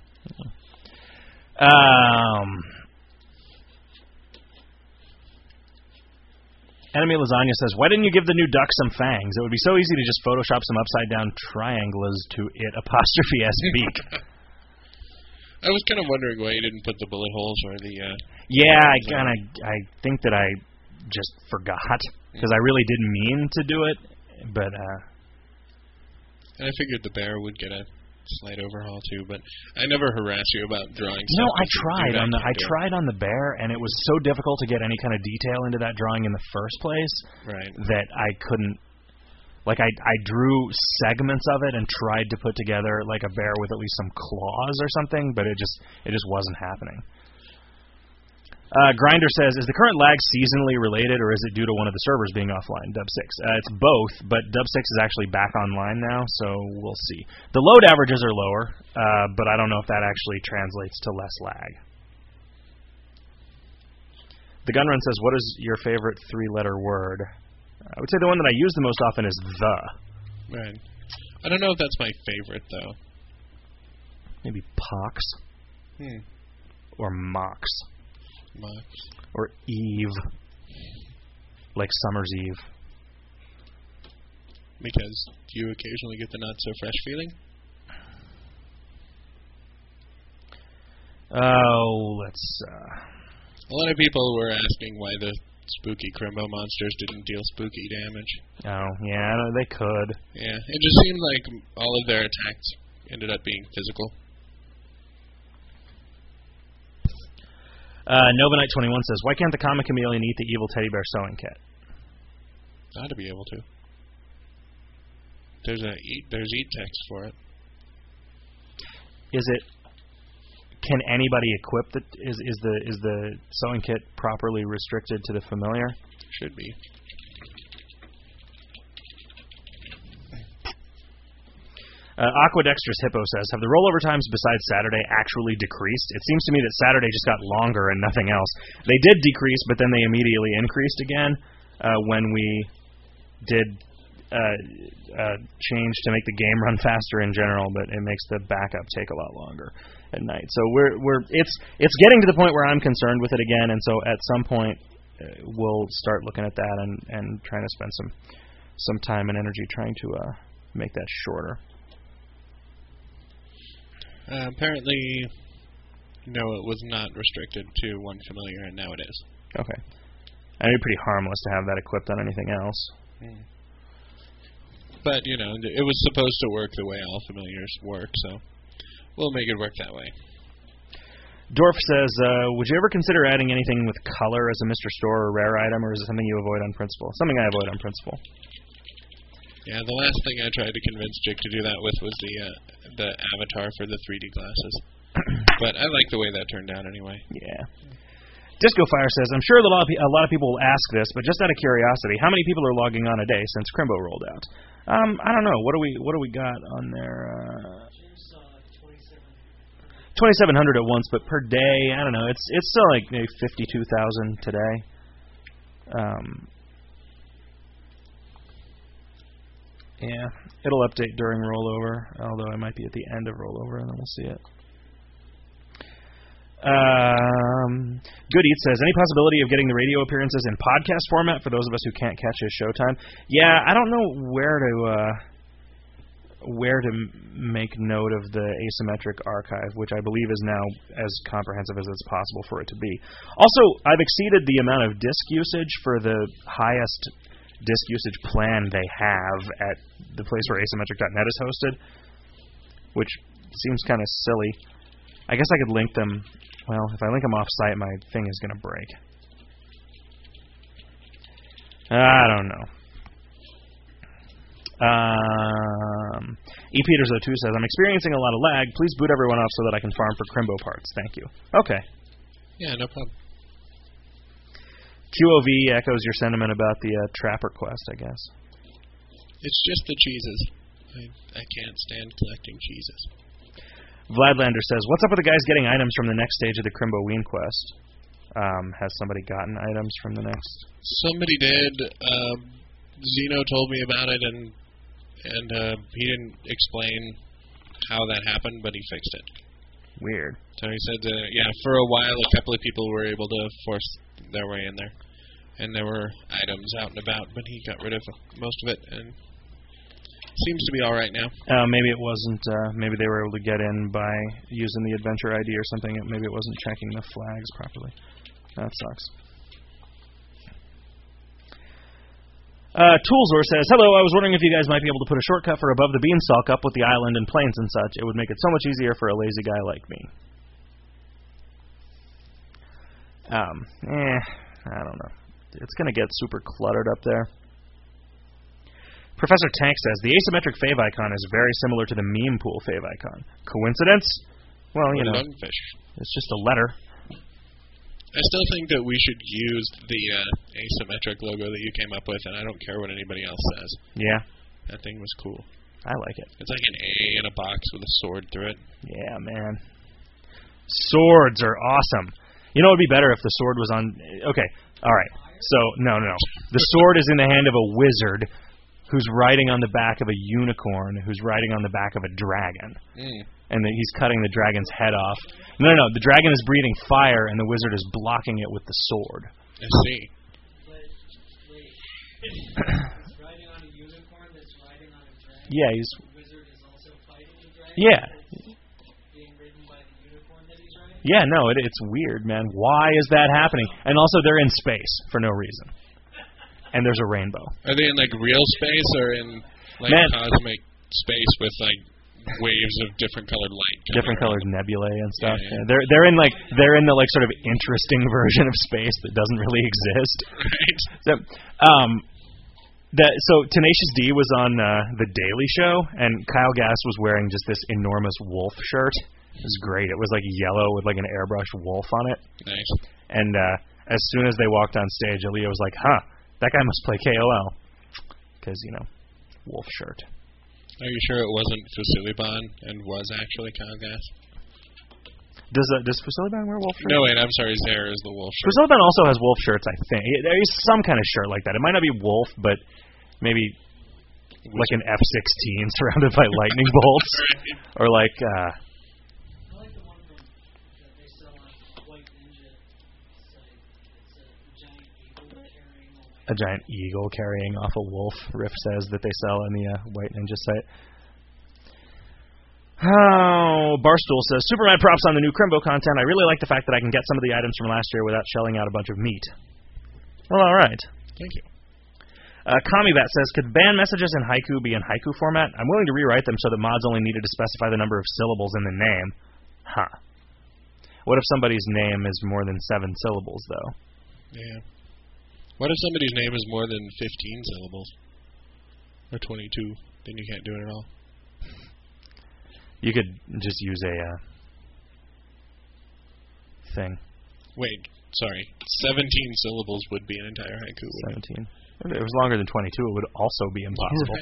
Enemy Lasagna says, why didn't you give the new duck some fangs? It would be so easy to just Photoshop some upside-down triangles to it apostrophe S beak. I was kind of wondering why you didn't put the bullet holes or the... Yeah, I think that I just forgot, because I really didn't mean to do it, but... And I figured the bear would get a slight overhaul too, but I never harass you about drawing stuff. No, I tried on the bear, and it was so difficult to get any kind of detail into that drawing in the first place that I couldn't. Like I drew segments of it and tried to put together like a bear with at least some claws or something, but it just wasn't happening. Grinder says, is the current lag seasonally related, or is it due to one of the servers being offline, Dub 6? It's both, but Dub 6 is actually back online now, so we'll see. The load averages are lower, but I don't know if that actually translates to less lag. The Gunrun says, what is your favorite three-letter word? I would say the one that I use the most often is the. Right. I don't know if that's my favorite, though. Maybe pox. Or mox. Mox. Or eve. Like Summer's Eve. Because you occasionally get the not-so-fresh feeling? Oh, let's... A lot of people were asking why the spooky Crimbo monsters didn't deal spooky damage. Oh, yeah, they could. Yeah, it just seemed like all of their attacks ended up being physical. Novanight21 says, why can't the Comic Chameleon eat the evil teddy bear sewing kit? Ought to be able to. There's eat text for it. Is it? Can anybody equip the? Is the sewing kit properly restricted to the familiar? Should be. Aquadextrous Hippo says, have the rollover times besides Saturday actually decreased? It seems to me that Saturday just got longer and nothing else. They did decrease, but then they immediately increased again when we did change to make the game run faster in general, but it makes the backup take a lot longer at night. So it's getting to the point where I'm concerned with it again, and so at some point we'll start looking at that and trying to spend some time and energy trying to make that shorter. Apparently, no, it was not restricted to one familiar, and now it is. Okay. I mean, pretty harmless to have that equipped on anything else. But, you know, it was supposed to work the way all familiars work, so we'll make it work that way. Dorf says, would you ever consider adding anything with color as a Mr. Store or rare item, or is it something you avoid on principle? Something I avoid on principle. Yeah, the last thing I tried to convince Jake to do that with was the avatar for the 3D glasses. But I like the way that turned out anyway. Yeah. Disco Fire says, I'm sure that a lot of people will ask this, but just out of curiosity, how many people are logging on a day since Crimbo rolled out? I don't know. What do we got on there? 2,700 at once, but per day, I don't know. It's still like maybe 52,000 today. Yeah, it'll update during rollover, although I might be at the end of rollover, and then we'll see it. Good Eat says, any possibility of getting the radio appearances in podcast format for those of us who can't catch his showtime? Yeah, I don't know where to make note of the asymmetric archive, which I believe is now as comprehensive as it's possible for it to be. Also, I've exceeded the amount of disk usage for the highest disk usage plan they have at the place where asymmetric.net is hosted, which seems kind of silly. I guess I could link them. Well, if I link them off-site, my thing is going to break. I don't know. ePeters02 says, I'm experiencing a lot of lag. Please boot everyone off so that I can farm for Crimbo parts. Thank you. Okay. Yeah, no problem. QOV echoes your sentiment about the Trapper quest, I guess. It's just the cheeses. I can't stand collecting cheeses. Vladlander says, what's up with the guys getting items from the next stage of the Crimbo Ween quest? Has somebody gotten items from the next? Somebody did. Zeno told me about it, and he didn't explain how that happened, but he fixed it. Weird. So he said, for a while, a couple of people were able to force their way in there, and there were items out and about, but he got rid of most of it, and seems to be all right now. Maybe it wasn't. Maybe they were able to get in by using the adventure ID or something. Maybe it wasn't checking the flags properly. That sucks. Toolsor says, hello, I was wondering if you guys might be able to put a shortcut for Above the Beanstalk up with the island and plains and such. It would make it so much easier for a lazy guy like me. I don't know. It's going to get super cluttered up there. Professor Tank says, the asymmetric fave icon is very similar to the meme pool fave icon. Coincidence? Well, you know, Lungfish. it's just a letter. I still think that we should use the asymmetric logo that you came up with, and I don't care what anybody else says. Yeah, That thing was cool. I like it. It's like an A in a box with a sword through it. Yeah, man. Swords are awesome. You know, it would be better if the sword was on... Okay, all right. So, no. The sword is in the hand of a wizard who's riding on the back of a unicorn who's riding on the back of a dragon. And then he's cutting the dragon's head off. No. The dragon is breathing fire, and the wizard is blocking it with the sword. I see. But, wait. He's riding on a unicorn that's riding on a dragon? Yeah, The wizard is also fighting a dragon? Yeah. That's being ridden by the unicorn that he's riding? Yeah, no, it's weird, man. Why is that happening? And also, they're in space for no reason. And there's a rainbow. Are they in like real space or in like cosmic space with like waves of different colored light? Different colored nebulae and stuff. Yeah. They're in the like sort of interesting version of space that doesn't really exist. Right. So Tenacious D was on the Daily Show, and Kyle Gass was wearing just this enormous wolf shirt. It was great. It was like yellow with like an airbrushed wolf on it. Nice. And as soon as they walked on stage, Aaliyah was like, "Huh, that guy must play KOL," because wolf shirt. Are you sure it wasn't Fusilliban and was actually Kyle Gass? Does Fusilliban wear wolf shirts? No, wait, I'm sorry. Zare is the wolf shirt. Fusilliban also has wolf shirts, I think. There's some kind of shirt like that. It might not be wolf, but maybe like an F-16 surrounded by lightning bolts, or like. I like the one that they sell on White Ninja site. It's a giant eagle carrying A giant eagle carrying off a a wolf, Riff says that they sell on the White Ninja site. Oh, Barstool says, Superman props on the new Crimbo content. I really like the fact that I can get some of the items from last year without shelling out a bunch of meat. Well, all right. Thank you. Kamibat says, could ban messages in haiku be in haiku format? I'm willing to rewrite them so that mods only needed to specify the number of syllables in the name. Huh. What if somebody's name is more than 7 syllables, though? Yeah. What if somebody's name is more than 15 syllables? Or 22? Then you can't do it at all. You could just use a thing. Wait, sorry. 17 syllables would be an entire haiku. 17. If it was longer than 22, it would also be impossible.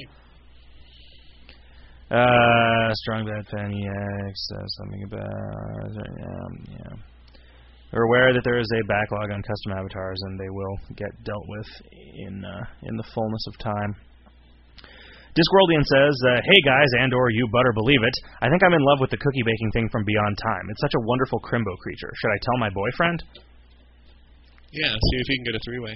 Right. Strong Bad Fan EX says something about... Yeah. We're aware that there is a backlog on custom avatars, and they will get dealt with in the fullness of time. Discworldian says, hey guys, and/or you better believe it, I think I'm in love with the cookie baking thing from Beyond Time. It's such a wonderful Crimbo creature. Should I tell my boyfriend? Yeah, see if you can get a 3-way.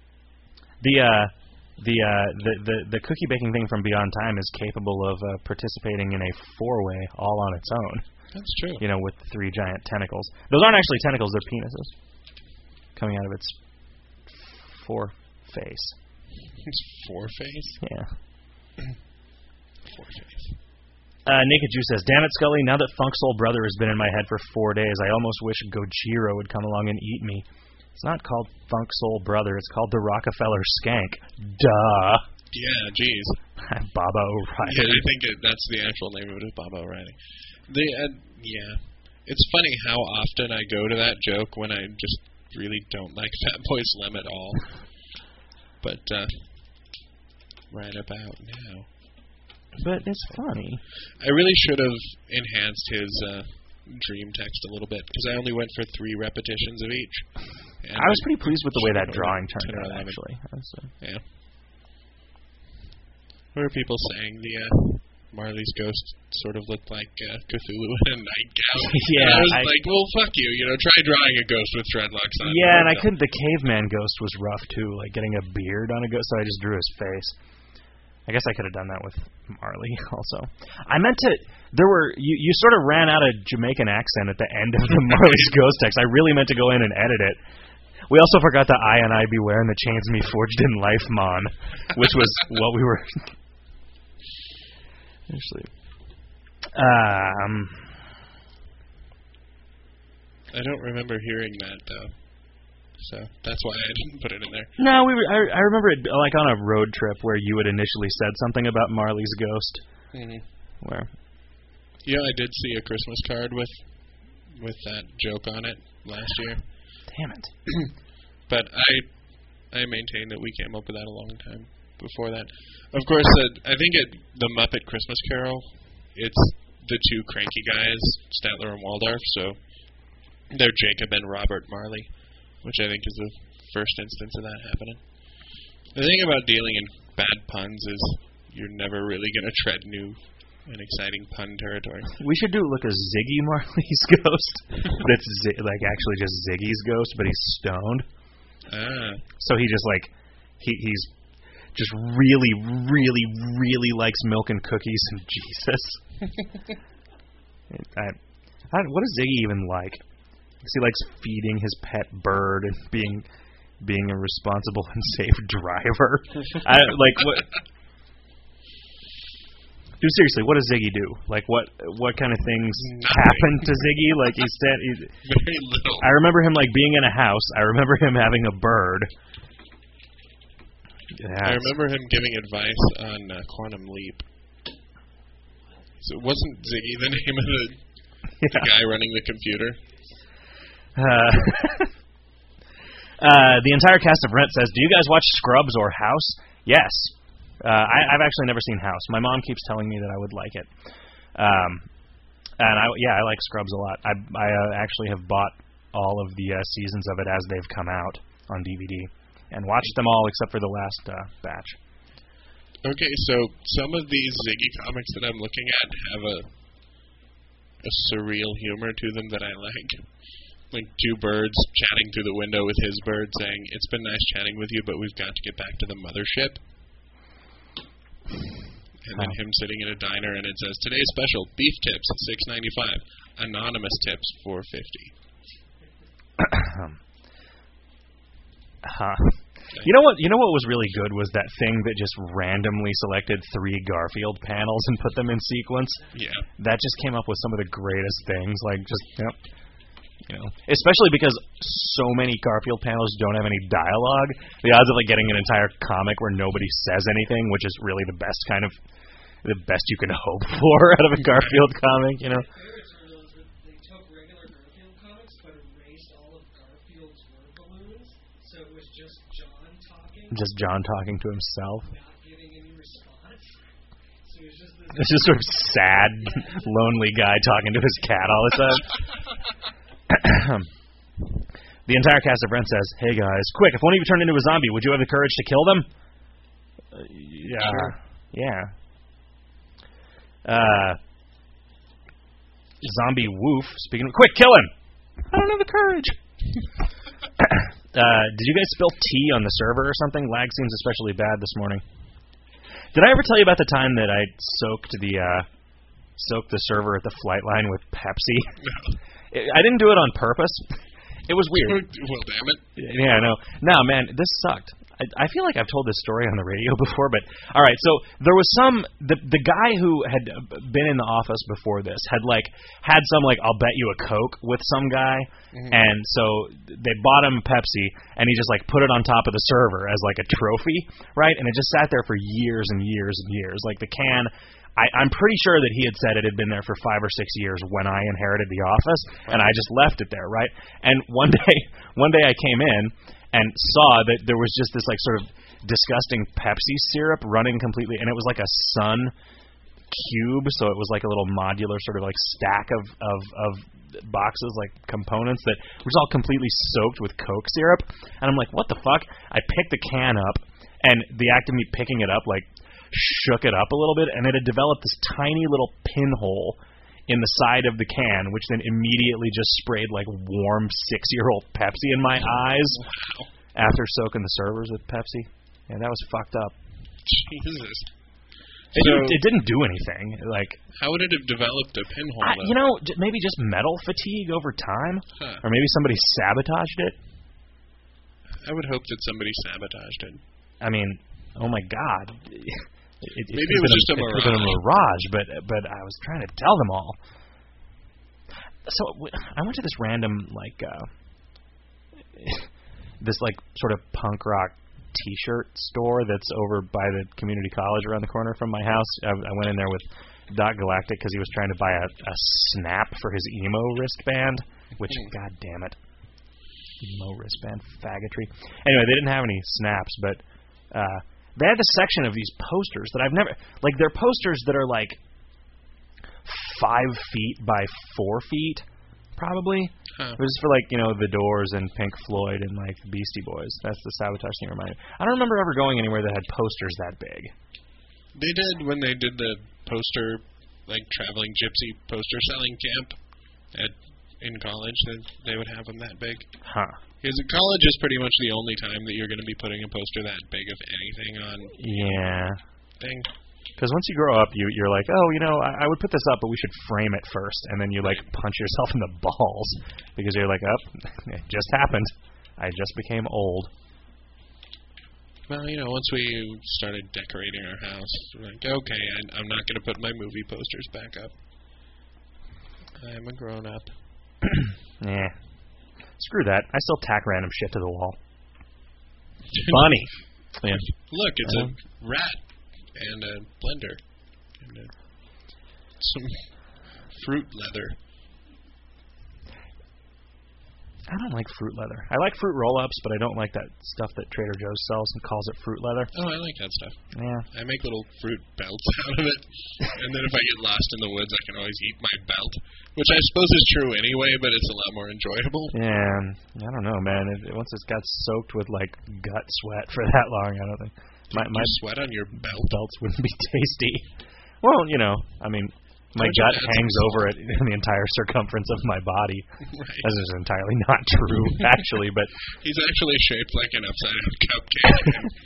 The cookie baking thing from Beyond Time is capable of participating in a 4-way all on its own. That's true. With 3 giant tentacles. Those aren't actually tentacles, they're penises. Coming out of its foreface. It's foreface? Yeah. Foreface. Naked Jew says, damn it, Scully, now that Funk Soul Brother has been in my head for 4 days, I almost wish Gojira would come along and eat me. It's not called Funk Soul Brother, it's called the Rockefeller Skank. Duh. Yeah, jeez. Baba O'Reilly. Yeah, I think that's the actual name of it is Baba O'Reilly. Yeah. It's funny how often I go to that joke when I just really don't like Fatboy Slim at all. But, right about now. But it's funny. I really should have enhanced his dream text a little bit, because I only went for 3 repetitions of each. And I was pretty pleased with the way that drawing turned out, actually. Yeah. What are people saying? Marley's ghost sort of looked like Cthulhu in a nightgown. Yeah. And I was like, well, fuck you. Try drawing a ghost with dreadlocks on. Yeah, and I couldn't. The caveman ghost was rough, too, like getting a beard on a ghost, so I just drew his face. I guess I could have done that with Marley also. I meant to... You sort of ran out of Jamaican accent at the end of the Marley's ghost text. I really meant to go in and edit it. We also forgot the I and I beware and the chains me forged in life, mon, which was what we were... Actually... I don't remember hearing that, though. So that's why I didn't put it in there. No, I remember it like on a road trip where you had initially said something about Marley's ghost. Mm-hmm. Where? Yeah, I did see a Christmas card with that joke on it last year. Damn it. But I maintain that we came up with that a long time before that. Of course, I think the Muppet Christmas Carol, it's the two cranky guys, Statler and Waldorf, so they're Jacob and Robert Marley, which I think is the first instance of that happening. The thing about dealing in bad puns is you're never really going to tread new and exciting pun territory. We should look at Ziggy Marley's ghost. That's like actually just Ziggy's ghost, but he's stoned. So he just he's just really, really, really likes milk and cookies and Jesus. What does Ziggy even like? Because he likes feeding his pet bird and being a responsible and safe driver. What? Dude, seriously, what does Ziggy do? Like, what kind of things happen to Ziggy? Like, very little. I remember him being in a house. I remember him having a bird. I remember him giving advice on Quantum Leap. So wasn't Ziggy the name of the guy running the computer? The entire cast of Rent says, "Do you guys watch Scrubs or House?" Yes. I've actually never seen House. My mom keeps telling me that I would like it. And I like Scrubs a lot. I actually have bought all of the seasons of it as they've come out on DVD and watched them all except for the last batch. Okay, so some of these Ziggy comics that I'm looking at have a surreal humor to them that I like. Like two birds chatting through the window with his bird saying, "It's been nice chatting with you, but we've got to get back to the mothership." And then him sitting in a diner, and it says, "Today's special, beef tips, $6.95. Anonymous tips, $4.50." You know what was really good was that thing that just randomly selected 3 Garfield panels and put them in sequence. Yeah. That just came up with some of the greatest things. Especially because so many Garfield panels don't have any dialogue. The odds of getting an entire comic where nobody says anything, which is really the best you can hope for out of a Garfield comic, My favorites were those that they took regular Garfield comics but erased all of Garfield's word balloons, so it was just John talking. Just John talking to himself. Not giving any response. So it was just this. It's just sort of sad, lonely guy talking to his cat all the time. The entire cast of Rent says, "Hey guys, quick, if one of you turned into a zombie, would you have the courage to kill them?" Yeah. Sure. Yeah. Zombie Woof, speaking of... Quick, kill him! I don't have the courage. Did you guys spill tea on the server or something? Lag seems especially bad this morning. Did I ever tell you about the time that I soaked the server at the flight line with Pepsi? No. I didn't do it on purpose. It was weird. Well, damn it. Yeah, I know. No, man, this sucked. I feel like I've told this story on the radio before, but all right. So there was the guy who had been in the office before this had some I'll bet you a Coke with some guy, and so they bought him Pepsi, and he just put it on top of the server as a trophy, right? And it just sat there for years and years and years. The can. I'm pretty sure that he had said it had been there for 5 or 6 years when I inherited the office, and I just left it there, right? And one day I came in and saw that there was just this sort of disgusting Pepsi syrup running completely, and it was like a sun cube, so it was like a little modular sort of stack of boxes, components that was all completely soaked with Coke syrup. And I'm like, what the fuck? I picked the can up, and the act of me picking it up shook it up a little bit, and it had developed this tiny little pinhole in the side of the can, which then immediately just sprayed warm 6-year-old Pepsi in my eyes. Wow. After soaking the servers with Pepsi. Yeah, that was fucked up. Jesus. It didn't do anything. How would it have developed a pinhole? Maybe just metal fatigue over time, Huh. or maybe somebody sabotaged it. I would hope that somebody sabotaged it. I mean, oh my God. Maybe it was just a mirage. It could have been a mirage, but I was trying to tell them all. So I went to this random this sort of punk rock T-shirt store that's over by the community college around the corner from my house. I went in there with Doc Galactic because he was trying to buy a snap for his emo wristband, which God damn it. Emo wristband faggotry. Anyway, they didn't have any snaps, but they had a section of these posters that I've never... Like, they're posters that are like 5 feet by 4 feet, probably. Huh. It was for, like, you know, The Doors and Pink Floyd and, like, Beastie Boys. That's the Sabotage thing reminded me. I don't remember ever going anywhere that had posters that big. They did when they did the poster, like, traveling gypsy poster selling camp in college. They would have them that big. Huh. Because college is pretty much the only time that you're going to be putting a poster that big of anything on. Yeah. Thing. Because once you grow up, you're like, oh, you know, I would put this up, but we should frame it first. And then you, like, punch yourself in the balls. Because you're like, oh, it just happened. I just became old. Well, you know, once we started decorating our house, we're like, okay, I'm not going to put my movie posters back up. I'm a grown-up. Yeah. Screw that. I still tack random shit to the wall. Funny. Yeah. Look, it's a rat and a blender and some fruit leather. I don't like fruit leather. I like fruit roll-ups, but I don't like that stuff that Trader Joe's sells and calls it fruit leather. Oh, I like that stuff. Yeah. I make little fruit belts out of it, and then if I get lost in the woods, I can always eat my belt, which I suppose is true anyway, but it's a lot more enjoyable. Yeah, I don't know, man. Once it's got soaked with, like, gut sweat for that long, I don't think... My sweat on your belt? Belts wouldn't be tasty. Well, you know, I mean... My gut hangs over it in the entire circumference of my body. Right. This is entirely not true, actually, but... He's actually shaped like an upside-down cupcake.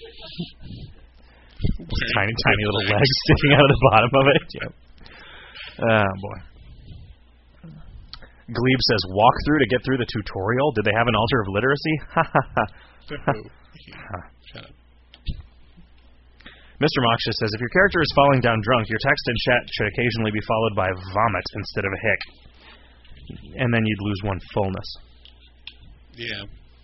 Tiny little legs sticking out of the bottom of it. Yep. Oh, boy. Glebe says, walk through to get through the tutorial? Did they have an altar of literacy? Ha, ha, ha. Shut up. Mr. Moksha says, if your character is falling down drunk, your text in chat should occasionally be followed by vomit instead of a hic. And then you'd lose one fullness. Yeah.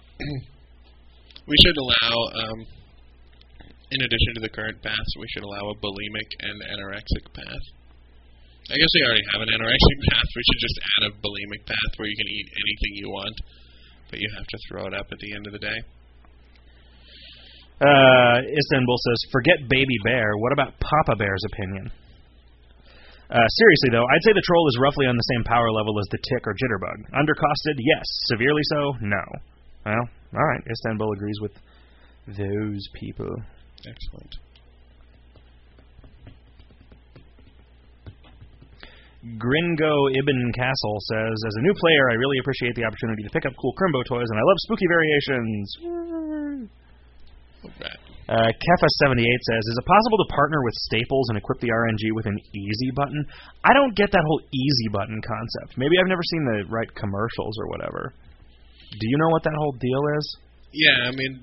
We should allow, in addition to the current paths, we should allow a bulimic and anorexic path. I guess we already have an anorexic path. We should just add a bulimic path where you can eat anything you want, but you have to throw it up at the end of the day. Istanbul says, forget Baby Bear. What about Papa Bear's opinion? Seriously, though, I'd say the troll is roughly on the same power level as the tick or jitterbug. Undercosted, yes. Severely so, no. Well, all right. Istanbul agrees with those people. Excellent. Gringo Ibn Castle says, as a new player, I really appreciate the opportunity to pick up cool Crimbo toys, and I love spooky variations. Okay. Kefa78 says, is it possible to partner with Staples and equip the RNG with an easy button? I don't get that whole easy button concept. Maybe I've never seen the right commercials or whatever. Do you know what that whole deal is? Yeah, I mean,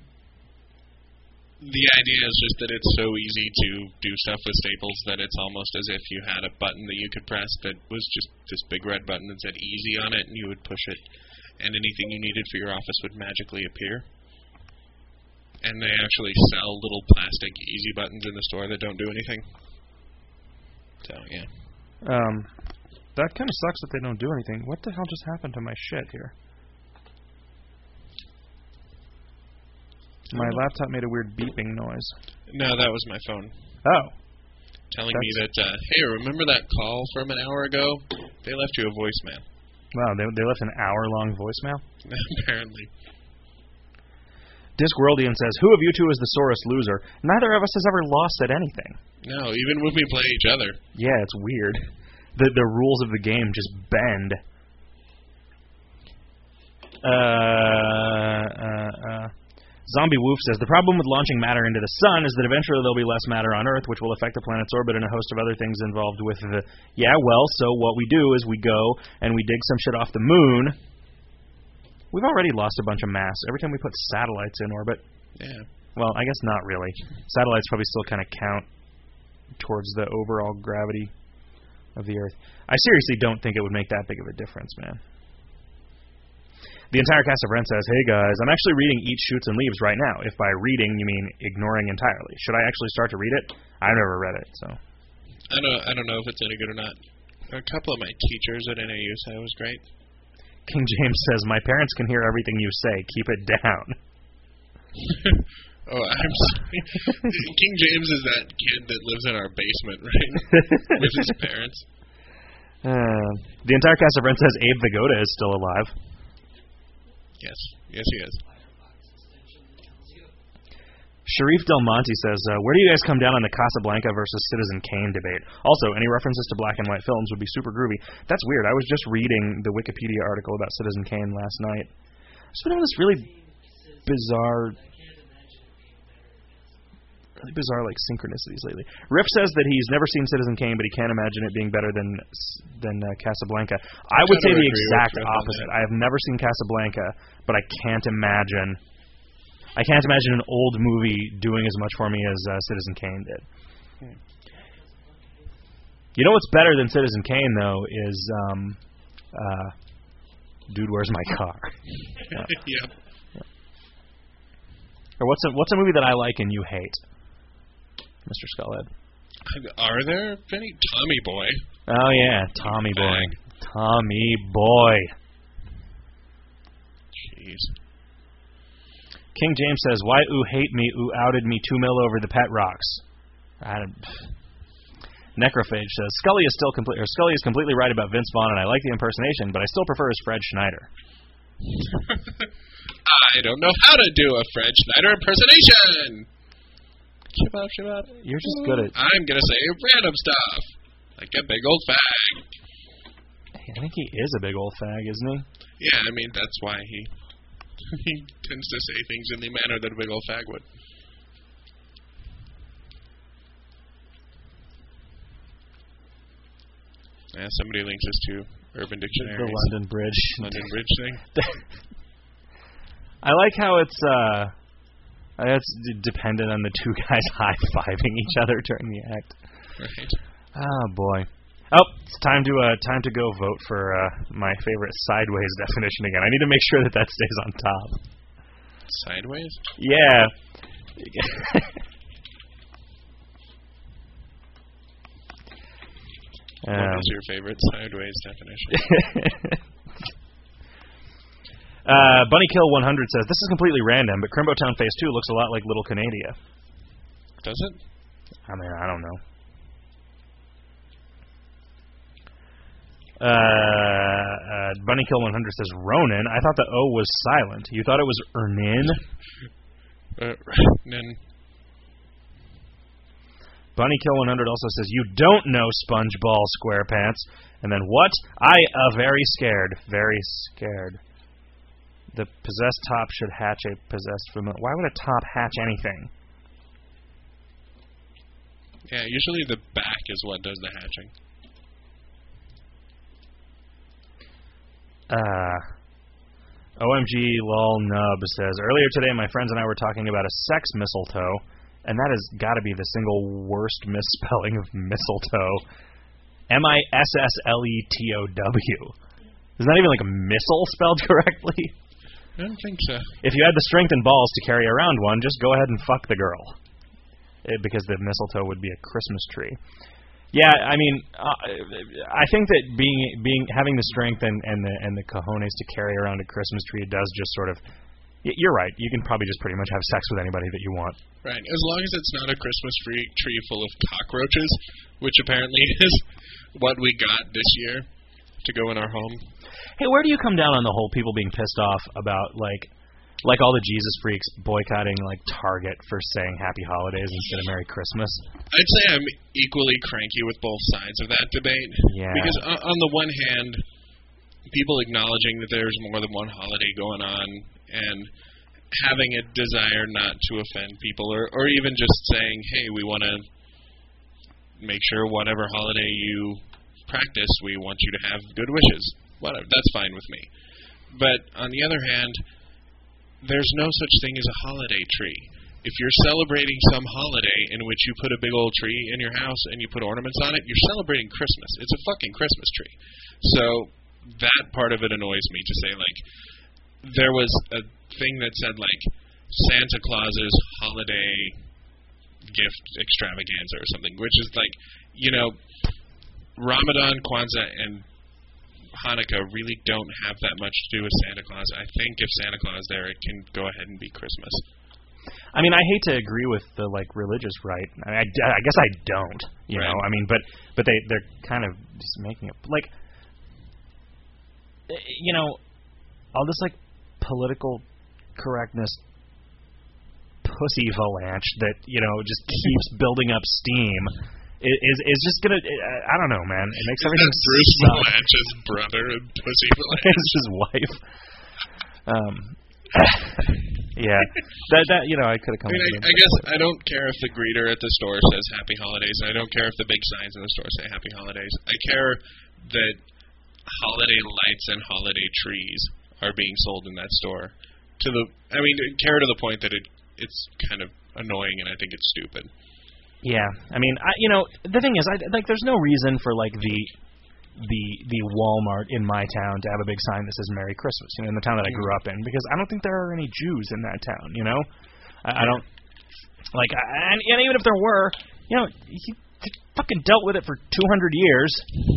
the idea is just that it's so easy to do stuff with Staples that it's almost as if you had a button that you could press that was just this big red button that said easy on it, and you would push it, and anything you needed for your office would magically appear. And they actually sell little plastic easy buttons in the store that don't do anything. So, yeah. That kind of sucks that they don't do anything. What the hell just happened to my shit here? My laptop made a weird beeping noise. No, that was my phone. Oh. Telling me that, hey, remember that call from an hour ago? They left you a voicemail. Wow, they left an hour-long voicemail? Apparently. Discworldian says, who of you two is the sorest loser? Neither of us has ever lost at anything. No, even when we play each other. Yeah, it's weird. The rules of the game just bend. Zombie Woof says, the problem with launching matter into the sun is that eventually there'll be less matter on Earth, which will affect the planet's orbit and a host of other things involved with the... Yeah, well, so what we do is we go and we dig some shit off the moon. We've already lost a bunch of mass every time we put satellites in orbit. Yeah. Well, I guess not really. Satellites probably still kind of count towards the overall gravity of the Earth. I seriously don't think it would make that big of a difference, man. The entire cast of Rent says, hey guys, I'm actually reading Eat, Shoots, and Leaves right now. If by reading you mean ignoring entirely. Should I actually start to read it? I've never read it, so. I don't know if it's any good or not. A couple of my teachers at NAU said it was great. King James says, my parents can hear everything you say. Keep it down. Oh, I'm sorry. King James is that kid that lives in our basement, right? With his parents. The entire cast of Rent says Abe Vigoda is still alive. Yes. Yes, he is. Sharif Del Monte says, where do you guys come down on the Casablanca versus Citizen Kane debate? Also, any references to black and white films would be super groovy. That's weird. I was just reading the Wikipedia article about Citizen Kane last night. It's been on this really bizarre like synchronicities lately. Riff says that he's never seen Citizen Kane, but he can't imagine it being better than Casablanca. I would say the exact opposite. I have never seen Casablanca, but I can't imagine an old movie doing as much for me as Citizen Kane did. You know what's better than Citizen Kane though is Dude, Where's My Car? Yeah. Or what's a movie that I like and you hate, Mr. Skullhead? Are there any? Tommy Boy. Oh yeah, Tommy Boy. Tommy Boy. Jeez. King James says, why ooh hate me, ooh outed me 2 mil over the pet rocks. Necrophage says, Scully is completely right about Vince Vaughn, and I like the impersonation, but I still prefer his Fred Schneider. I don't know how to do a Fred Schneider impersonation. Chip out. You're just good at... I'm going to say random stuff. Like a big old fag. I think he is a big old fag, isn't he? Yeah, I mean, that's why he tends to say things in the manner that a big old fag would. Yeah, somebody links us to Urban Dictionary. The London Bridge. London Bridge thing. I like how it's dependent on the two guys high-fiving each other during the act. Right. Oh, boy. Oh, it's time to go vote for my favorite sideways definition again. I need to make sure that stays on top. Sideways? Yeah. What is your favorite sideways definition? Bunnykill 100 says, this is completely random, but Crimbo Town Phase 2 looks a lot like Little Canada. Does it? I mean, I don't know. Bunnykill 100 says, Ronin, I thought the O was silent. You thought it was Ernin? Nin. Bunnykill 100 also says, you don't know SpongeBall SquarePants. And then what? Very scared. Very scared. The possessed top should hatch a possessed familiar. Why would a top hatch anything? Yeah, usually the back is what does the hatching. OMG lol nub says, earlier today my friends and I were talking about a sex mistletoe, and that has got to be the single worst misspelling of mistletoe. MISSLETOW. Is that even like a missile spelled correctly? I don't think so. If you had the strength and balls to carry around one, just go ahead and fuck the girl. Because the mistletoe would be a Christmas tree. Yeah, I mean, I think that having the strength and the cojones to carry around a Christmas tree does just sort of. You're right. You can probably just pretty much have sex with anybody that you want. Right, as long as it's not a Christmas tree full of cockroaches, which apparently is what we got this year to go in our home. Hey, where do you come down on the whole people being pissed off about like all the Jesus freaks boycotting like Target for saying Happy Holidays instead of Merry Christmas? I'd say I'm equally cranky with both sides of that debate. Yeah. Because on the one hand, people acknowledging that there's more than one holiday going on and having a desire not to offend people, or even just saying, hey, we want to make sure whatever holiday you practice, we want you to have good wishes. Whatever, that's fine with me. But on the other hand, there's no such thing as a holiday tree. If you're celebrating some holiday in which you put a big old tree in your house and you put ornaments on it, you're celebrating Christmas. It's a fucking Christmas tree. So that part of it annoys me to say, like, there was a thing that said, like, Santa Claus's holiday gift extravaganza or something, which is like, you know, Ramadan, Kwanzaa, and Hanukkah really don't have that much to do with Santa Claus. I think if Santa Claus is there, it can go ahead and be Christmas. I mean, I hate to agree with the religious right. I guess I don't. You know, I mean, but they're kind of just making it all this political correctness pussy avalanche that just keeps building up steam is just gonna. I don't know, man. It makes everything Bruce Valanche's brother and pussy Valanche. It's his wife. Yeah, that I could have come. I guess I don't care if the greeter at the store says Happy Holidays, and I don't care if the big signs in the store say Happy Holidays. I care that holiday lights and holiday trees are being sold in that store. Care to the point that it's kind of annoying, and I think it's stupid. Yeah, I mean, the thing is, there's no reason for the Walmart in my town to have a big sign that says Merry Christmas, in the town that I grew up in, because I don't think there are any Jews in that town, I don't, and even if there were, he fucking dealt with it for 200 years,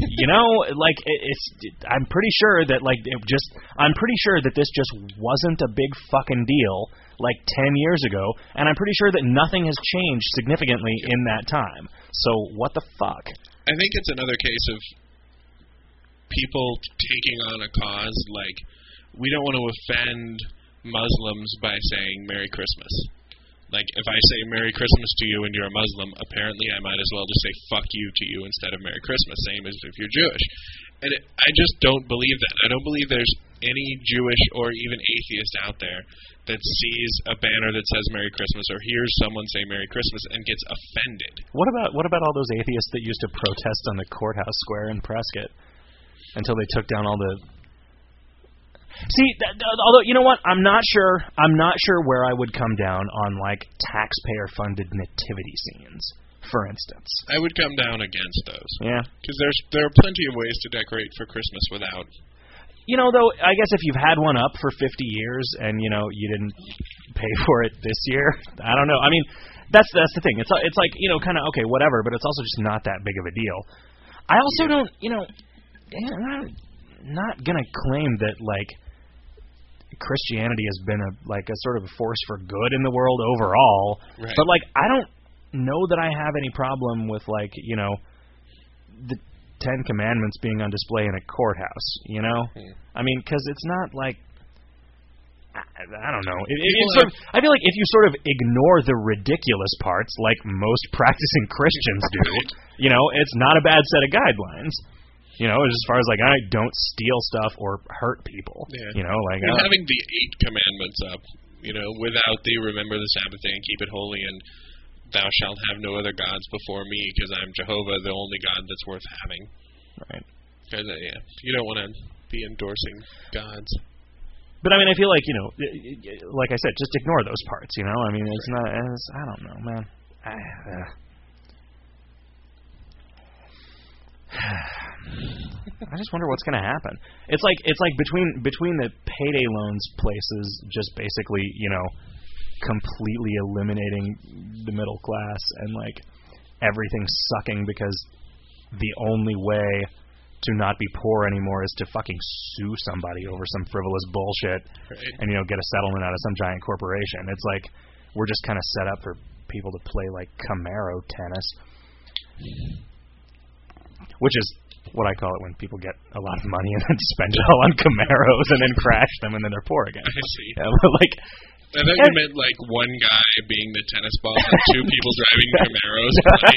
I'm pretty sure that, I'm pretty sure that this just wasn't a big fucking deal, 10 years ago, and I'm pretty sure that nothing has changed significantly in that time, so what the fuck? I think it's another case of people taking on a cause we don't want to offend Muslims by saying Merry Christmas. If I say Merry Christmas to you and you're a Muslim, apparently I might as well just say fuck you to you instead of Merry Christmas, same as if you're Jewish. And I just don't believe that. I don't believe there's any Jewish or even atheist out there that sees a banner that says Merry Christmas or hears someone say Merry Christmas and gets offended. What about all those atheists that used to protest on the courthouse square in Prescott? Until they took down all the. See, although you know what, I'm not sure where I would come down on taxpayer-funded nativity scenes, for instance. I would come down against those. Yeah, because there are plenty of ways to decorate for Christmas without. Though, I guess if you've had one up for 50 years and you didn't pay for it this year, I don't know. I mean, that's the thing. It's kind of okay, whatever, but it's also just not that big of a deal. I also don't, I'm not gonna claim that Christianity has been a sort of a force for good in the world overall, right. But I don't know that I have any problem with the Ten Commandments being on display in a courthouse. I mean, because it's not I don't know. I feel like if you sort of ignore the ridiculous parts, like most practicing Christians do, it's not a bad set of guidelines. As far as I don't steal stuff or hurt people. Yeah. Having the 8 commandments up, without the remember the Sabbath day and keep it holy, and thou shalt have no other gods before me, because I am Jehovah, the only God that's worth having. Right. Because you don't want to be endorsing gods. But I mean, I feel like like I said, just ignore those parts. I mean, it's not. I don't know, man. I just wonder what's going to happen. It's like between the payday loans places just basically, completely eliminating the middle class and everything sucking because the only way to not be poor anymore is to fucking sue somebody over some frivolous bullshit, right. And get a settlement out of some giant corporation. It's we're just kind of set up for people to play Camaro tennis. Which is what I call it when people get a lot of money and then spend it all on Camaros and then crash them and then they're poor again. I see. Yeah, I thought you meant one guy being the tennis ball and 2 people driving Camaros.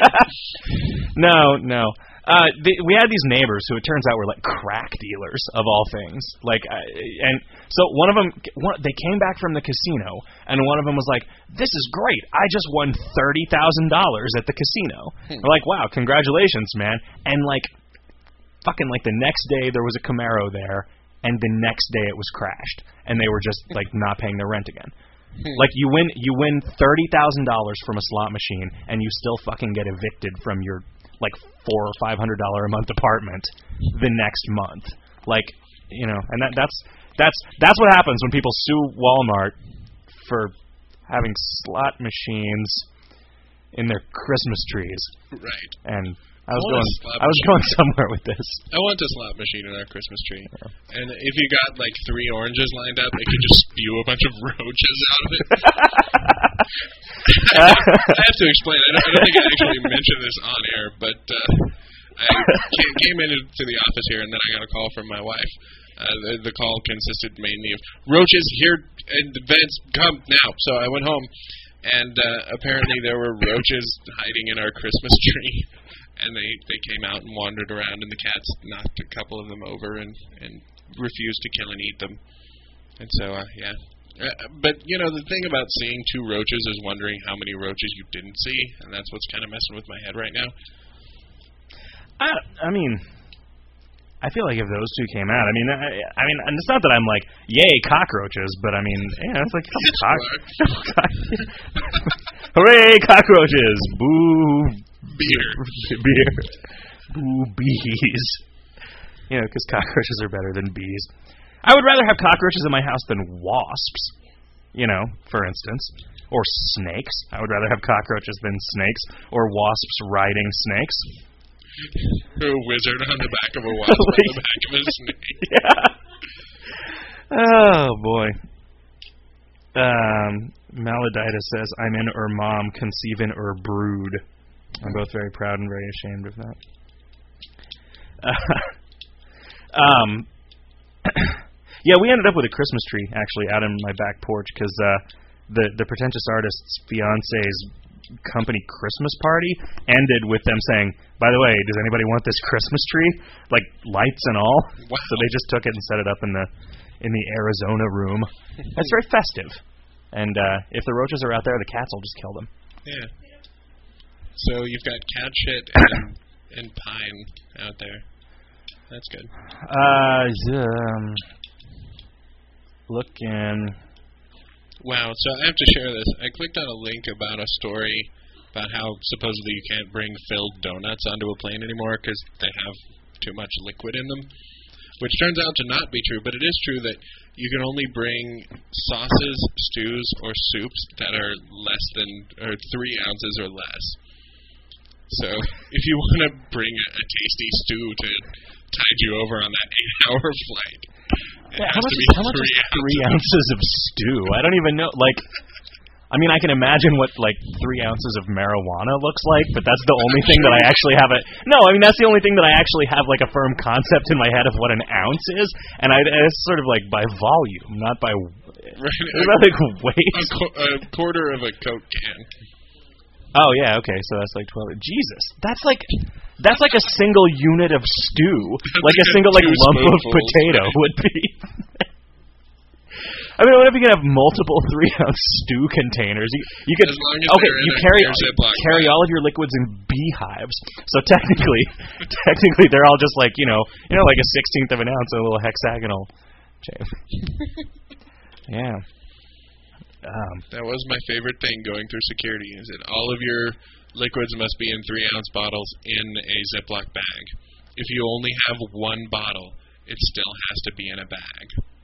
No. We had these neighbors who it turns out were crack dealers of all things. And so one of them, they came back from the casino, and one of them was like, "This is great! I just won $30,000 at the casino." We're like, "Wow, congratulations, man!" And fucking the next day there was a Camaro there, and the next day it was crashed, and they were just not paying their rent again. You win $30,000 from a slot machine, and you still fucking get evicted from your $400 or $500 a month apartment the next month. And that's what happens when people sue Walmart for having slot machines in their Christmas trees. Right. And I was going somewhere with this. I want a slot machine in our Christmas tree. And if you got like 3 oranges lined up, it could just spew a bunch of roaches out of it. I have to explain. I don't think I actually mentioned this on air, but I came into the office here, and then I got a call from my wife. The call consisted mainly of roaches here in the vents. Come now. So I went home, and apparently there were roaches hiding in our Christmas tree, and they came out and wandered around, and the cats knocked a couple of them over and refused to kill and eat them. And so yeah. But you know, the thing about seeing 2 roaches is wondering how many roaches you didn't see, and that's what's kind of messing with my head right now. I mean, I feel like if those 2 came out, I mean, and it's not that I'm like, yay, cockroaches, but I mean, yeah, it's like, hooray, cockroaches, boo, beer, boo, bees. You know, because cockroaches are better than bees. I would rather have cockroaches in my house than wasps, you know, for instance, or snakes. I would rather have cockroaches than snakes, or wasps riding snakes. A wizard on the back of a wasp on the back of a snake. Yeah. Oh, boy. Maladita says, I'm in mom, conceiving brood. I'm both very proud and very ashamed of that. Yeah, we ended up with a Christmas tree, actually, out on my back porch, because the Pretentious Artist's fiance's company Christmas party ended with them saying, by the way, does anybody want this Christmas tree? Like, lights and all? Wow. So they just took it and set it up in the Arizona room. That's very festive. And if the roaches are out there, the cats will just kill them. Yeah. So you've got cat shit and pine out there. That's good. Looking. Wow, so I have to share this. I clicked on a link about a story about how supposedly you can't bring filled donuts onto a plane anymore because they have too much liquid in them, which turns out to not be true, but it is true that you can only bring sauces, stews, or soups that are less than, or 3 ounces or less. So if you want to bring a tasty stew to tide you over on that 8-hour flight, how much is 3 ounces of stew? I don't even know. Like, I mean, I can imagine what like 3 ounces of marijuana looks like, but that's the only thing that I actually have. That's the only thing that I actually have like a firm concept in my head of what an ounce is, and it's sort of like by volume, not by like weight. A quarter of a Coke can. Oh yeah, okay, so that's like 12. Jesus, that's like a single unit of stew, like a single like lump of potato would be. I mean, what if you can have multiple 3-ounce stew containers? You could carry all of your liquids in beehives. So technically, they're all just like like a 1/16 of an ounce, a little hexagonal shape. Yeah. That was my favorite thing going through security, is that all of your liquids must be in 3-ounce bottles in a Ziploc bag. If you only have 1 bottle, it still has to be in a bag.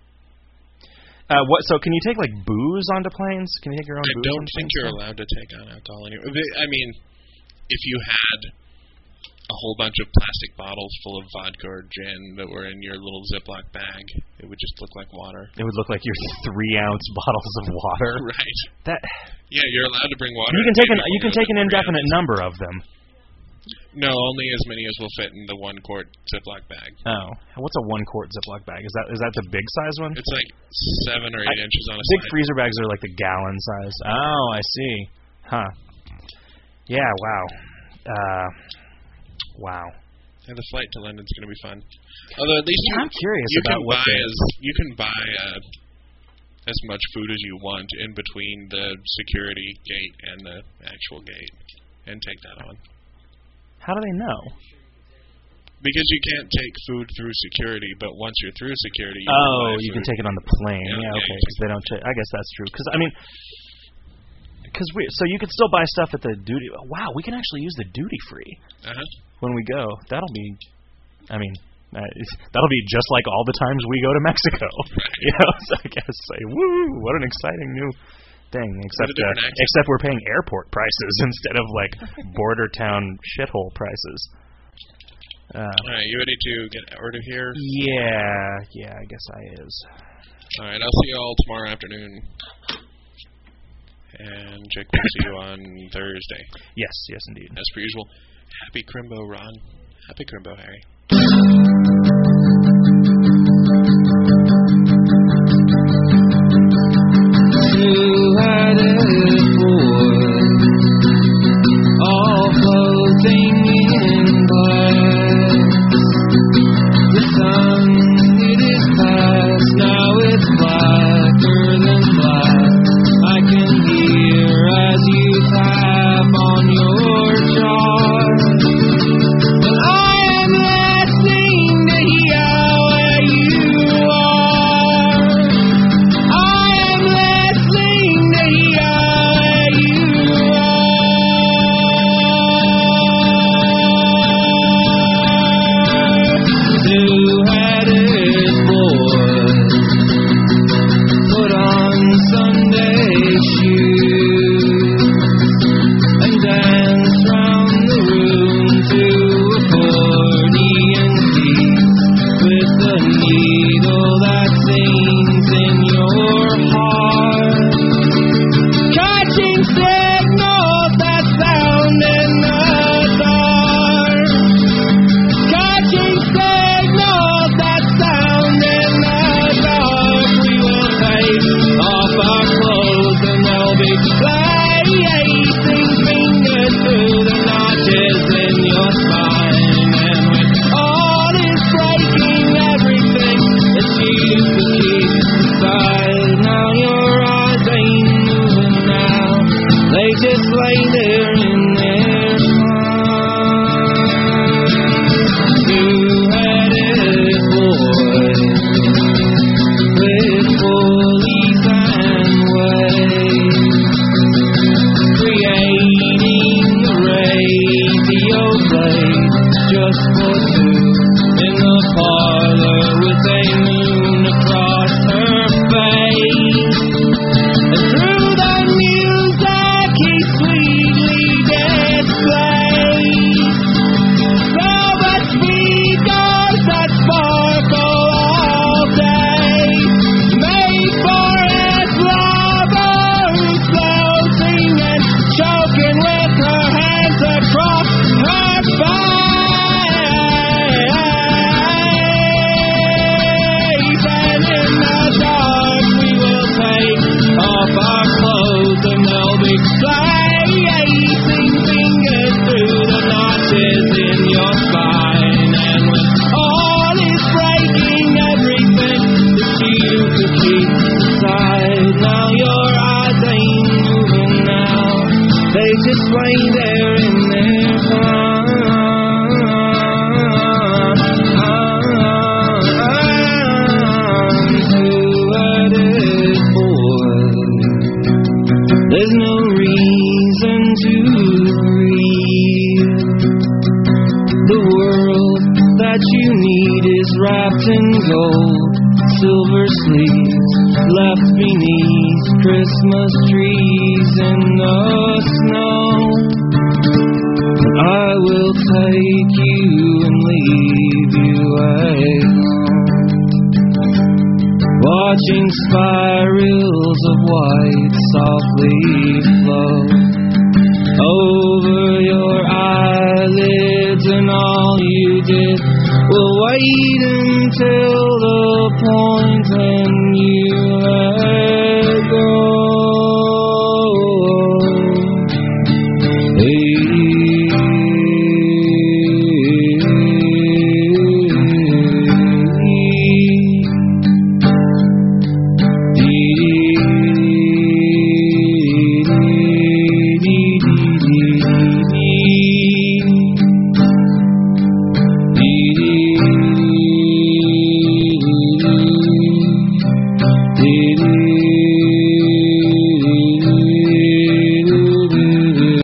So can you take like booze onto planes? Can you take your own booze? I don't think you're allowed to take on alcohol anywhere. I mean, if you had a whole bunch of plastic bottles full of vodka or gin that were in your little Ziploc bag, it would just look like water. It would look like your 3-ounce bottles of water. Right. Yeah, you're allowed to bring water. You can take an indefinite number of them. No, only as many as will fit in the 1-quart Ziploc bag. Oh, what's a 1-quart Ziploc bag? Is that the big size one? It's like 7 or 8 inches on a big side. Freezer bags are like the gallon size. Oh, I see. Huh. Yeah. Wow. Wow. Yeah, the flight to London's going to be fun. Although at least I'm curious you about you can buy as much food as you want in between the security gate and the actual gate, and take that on. How do they know? Because you can't take food through security, but once you're through security, you can take it on the plane. Yeah, okay. Because they don't. I guess that's true. Because I mean, so you could still buy stuff at the duty. Wow, we can actually use the duty free when we go. That'll be. I mean, that'll be just like all the times we go to Mexico. So I guess woo! What an exciting new thing. Except we're paying airport prices instead of like border town shithole prices. Alright, you ready to get out of here? Yeah, I guess I is. Alright, I'll see you all tomorrow afternoon. And Jake will see you on Thursday. Yes, indeed. As per usual. Happy Crimbo, Ron. Happy Crimbo, Harry. Who had it all floating in glass. The sun, it is past, now it's blacker than black. I can hear as you tap on your jaw. And I am listening to hear where you are. I am listening to hear where you are. Two-headed boy, put on Sunday shoes and dance round the room to accordion beats with the needle that sings in your heart, catching signals that sound in the dark, catching signals that sound in the dark. We will take off our clothes and they'll be placing fingers through the notches in your spine. And when all is breaking, everything that you used to keep inside, now your eyes ain't moving now. They just lay there in their spine. Two-headed boy with pulleys and waves, creating a radio play just for two in the parlor with a moon across her face. And through the music he sweetly displays velvet speakers that sparkle all day, made for his lover who's floating and choking with her hands across her face. And in the dark we will take off our clothes and they'll be placing fingers through the notches in your spine. And when all is breaking, everything that you could keep inside, now your eyes ain't moving now. They just lay there in their two-headed boy. There's no reason to grieve. The world that you need is wrapped in gold, silver sleeves left beneath Christmas trees in the snow. I will take you and leave you alone, watching spirals of white softly flow over your eyelids, and all you did will wait until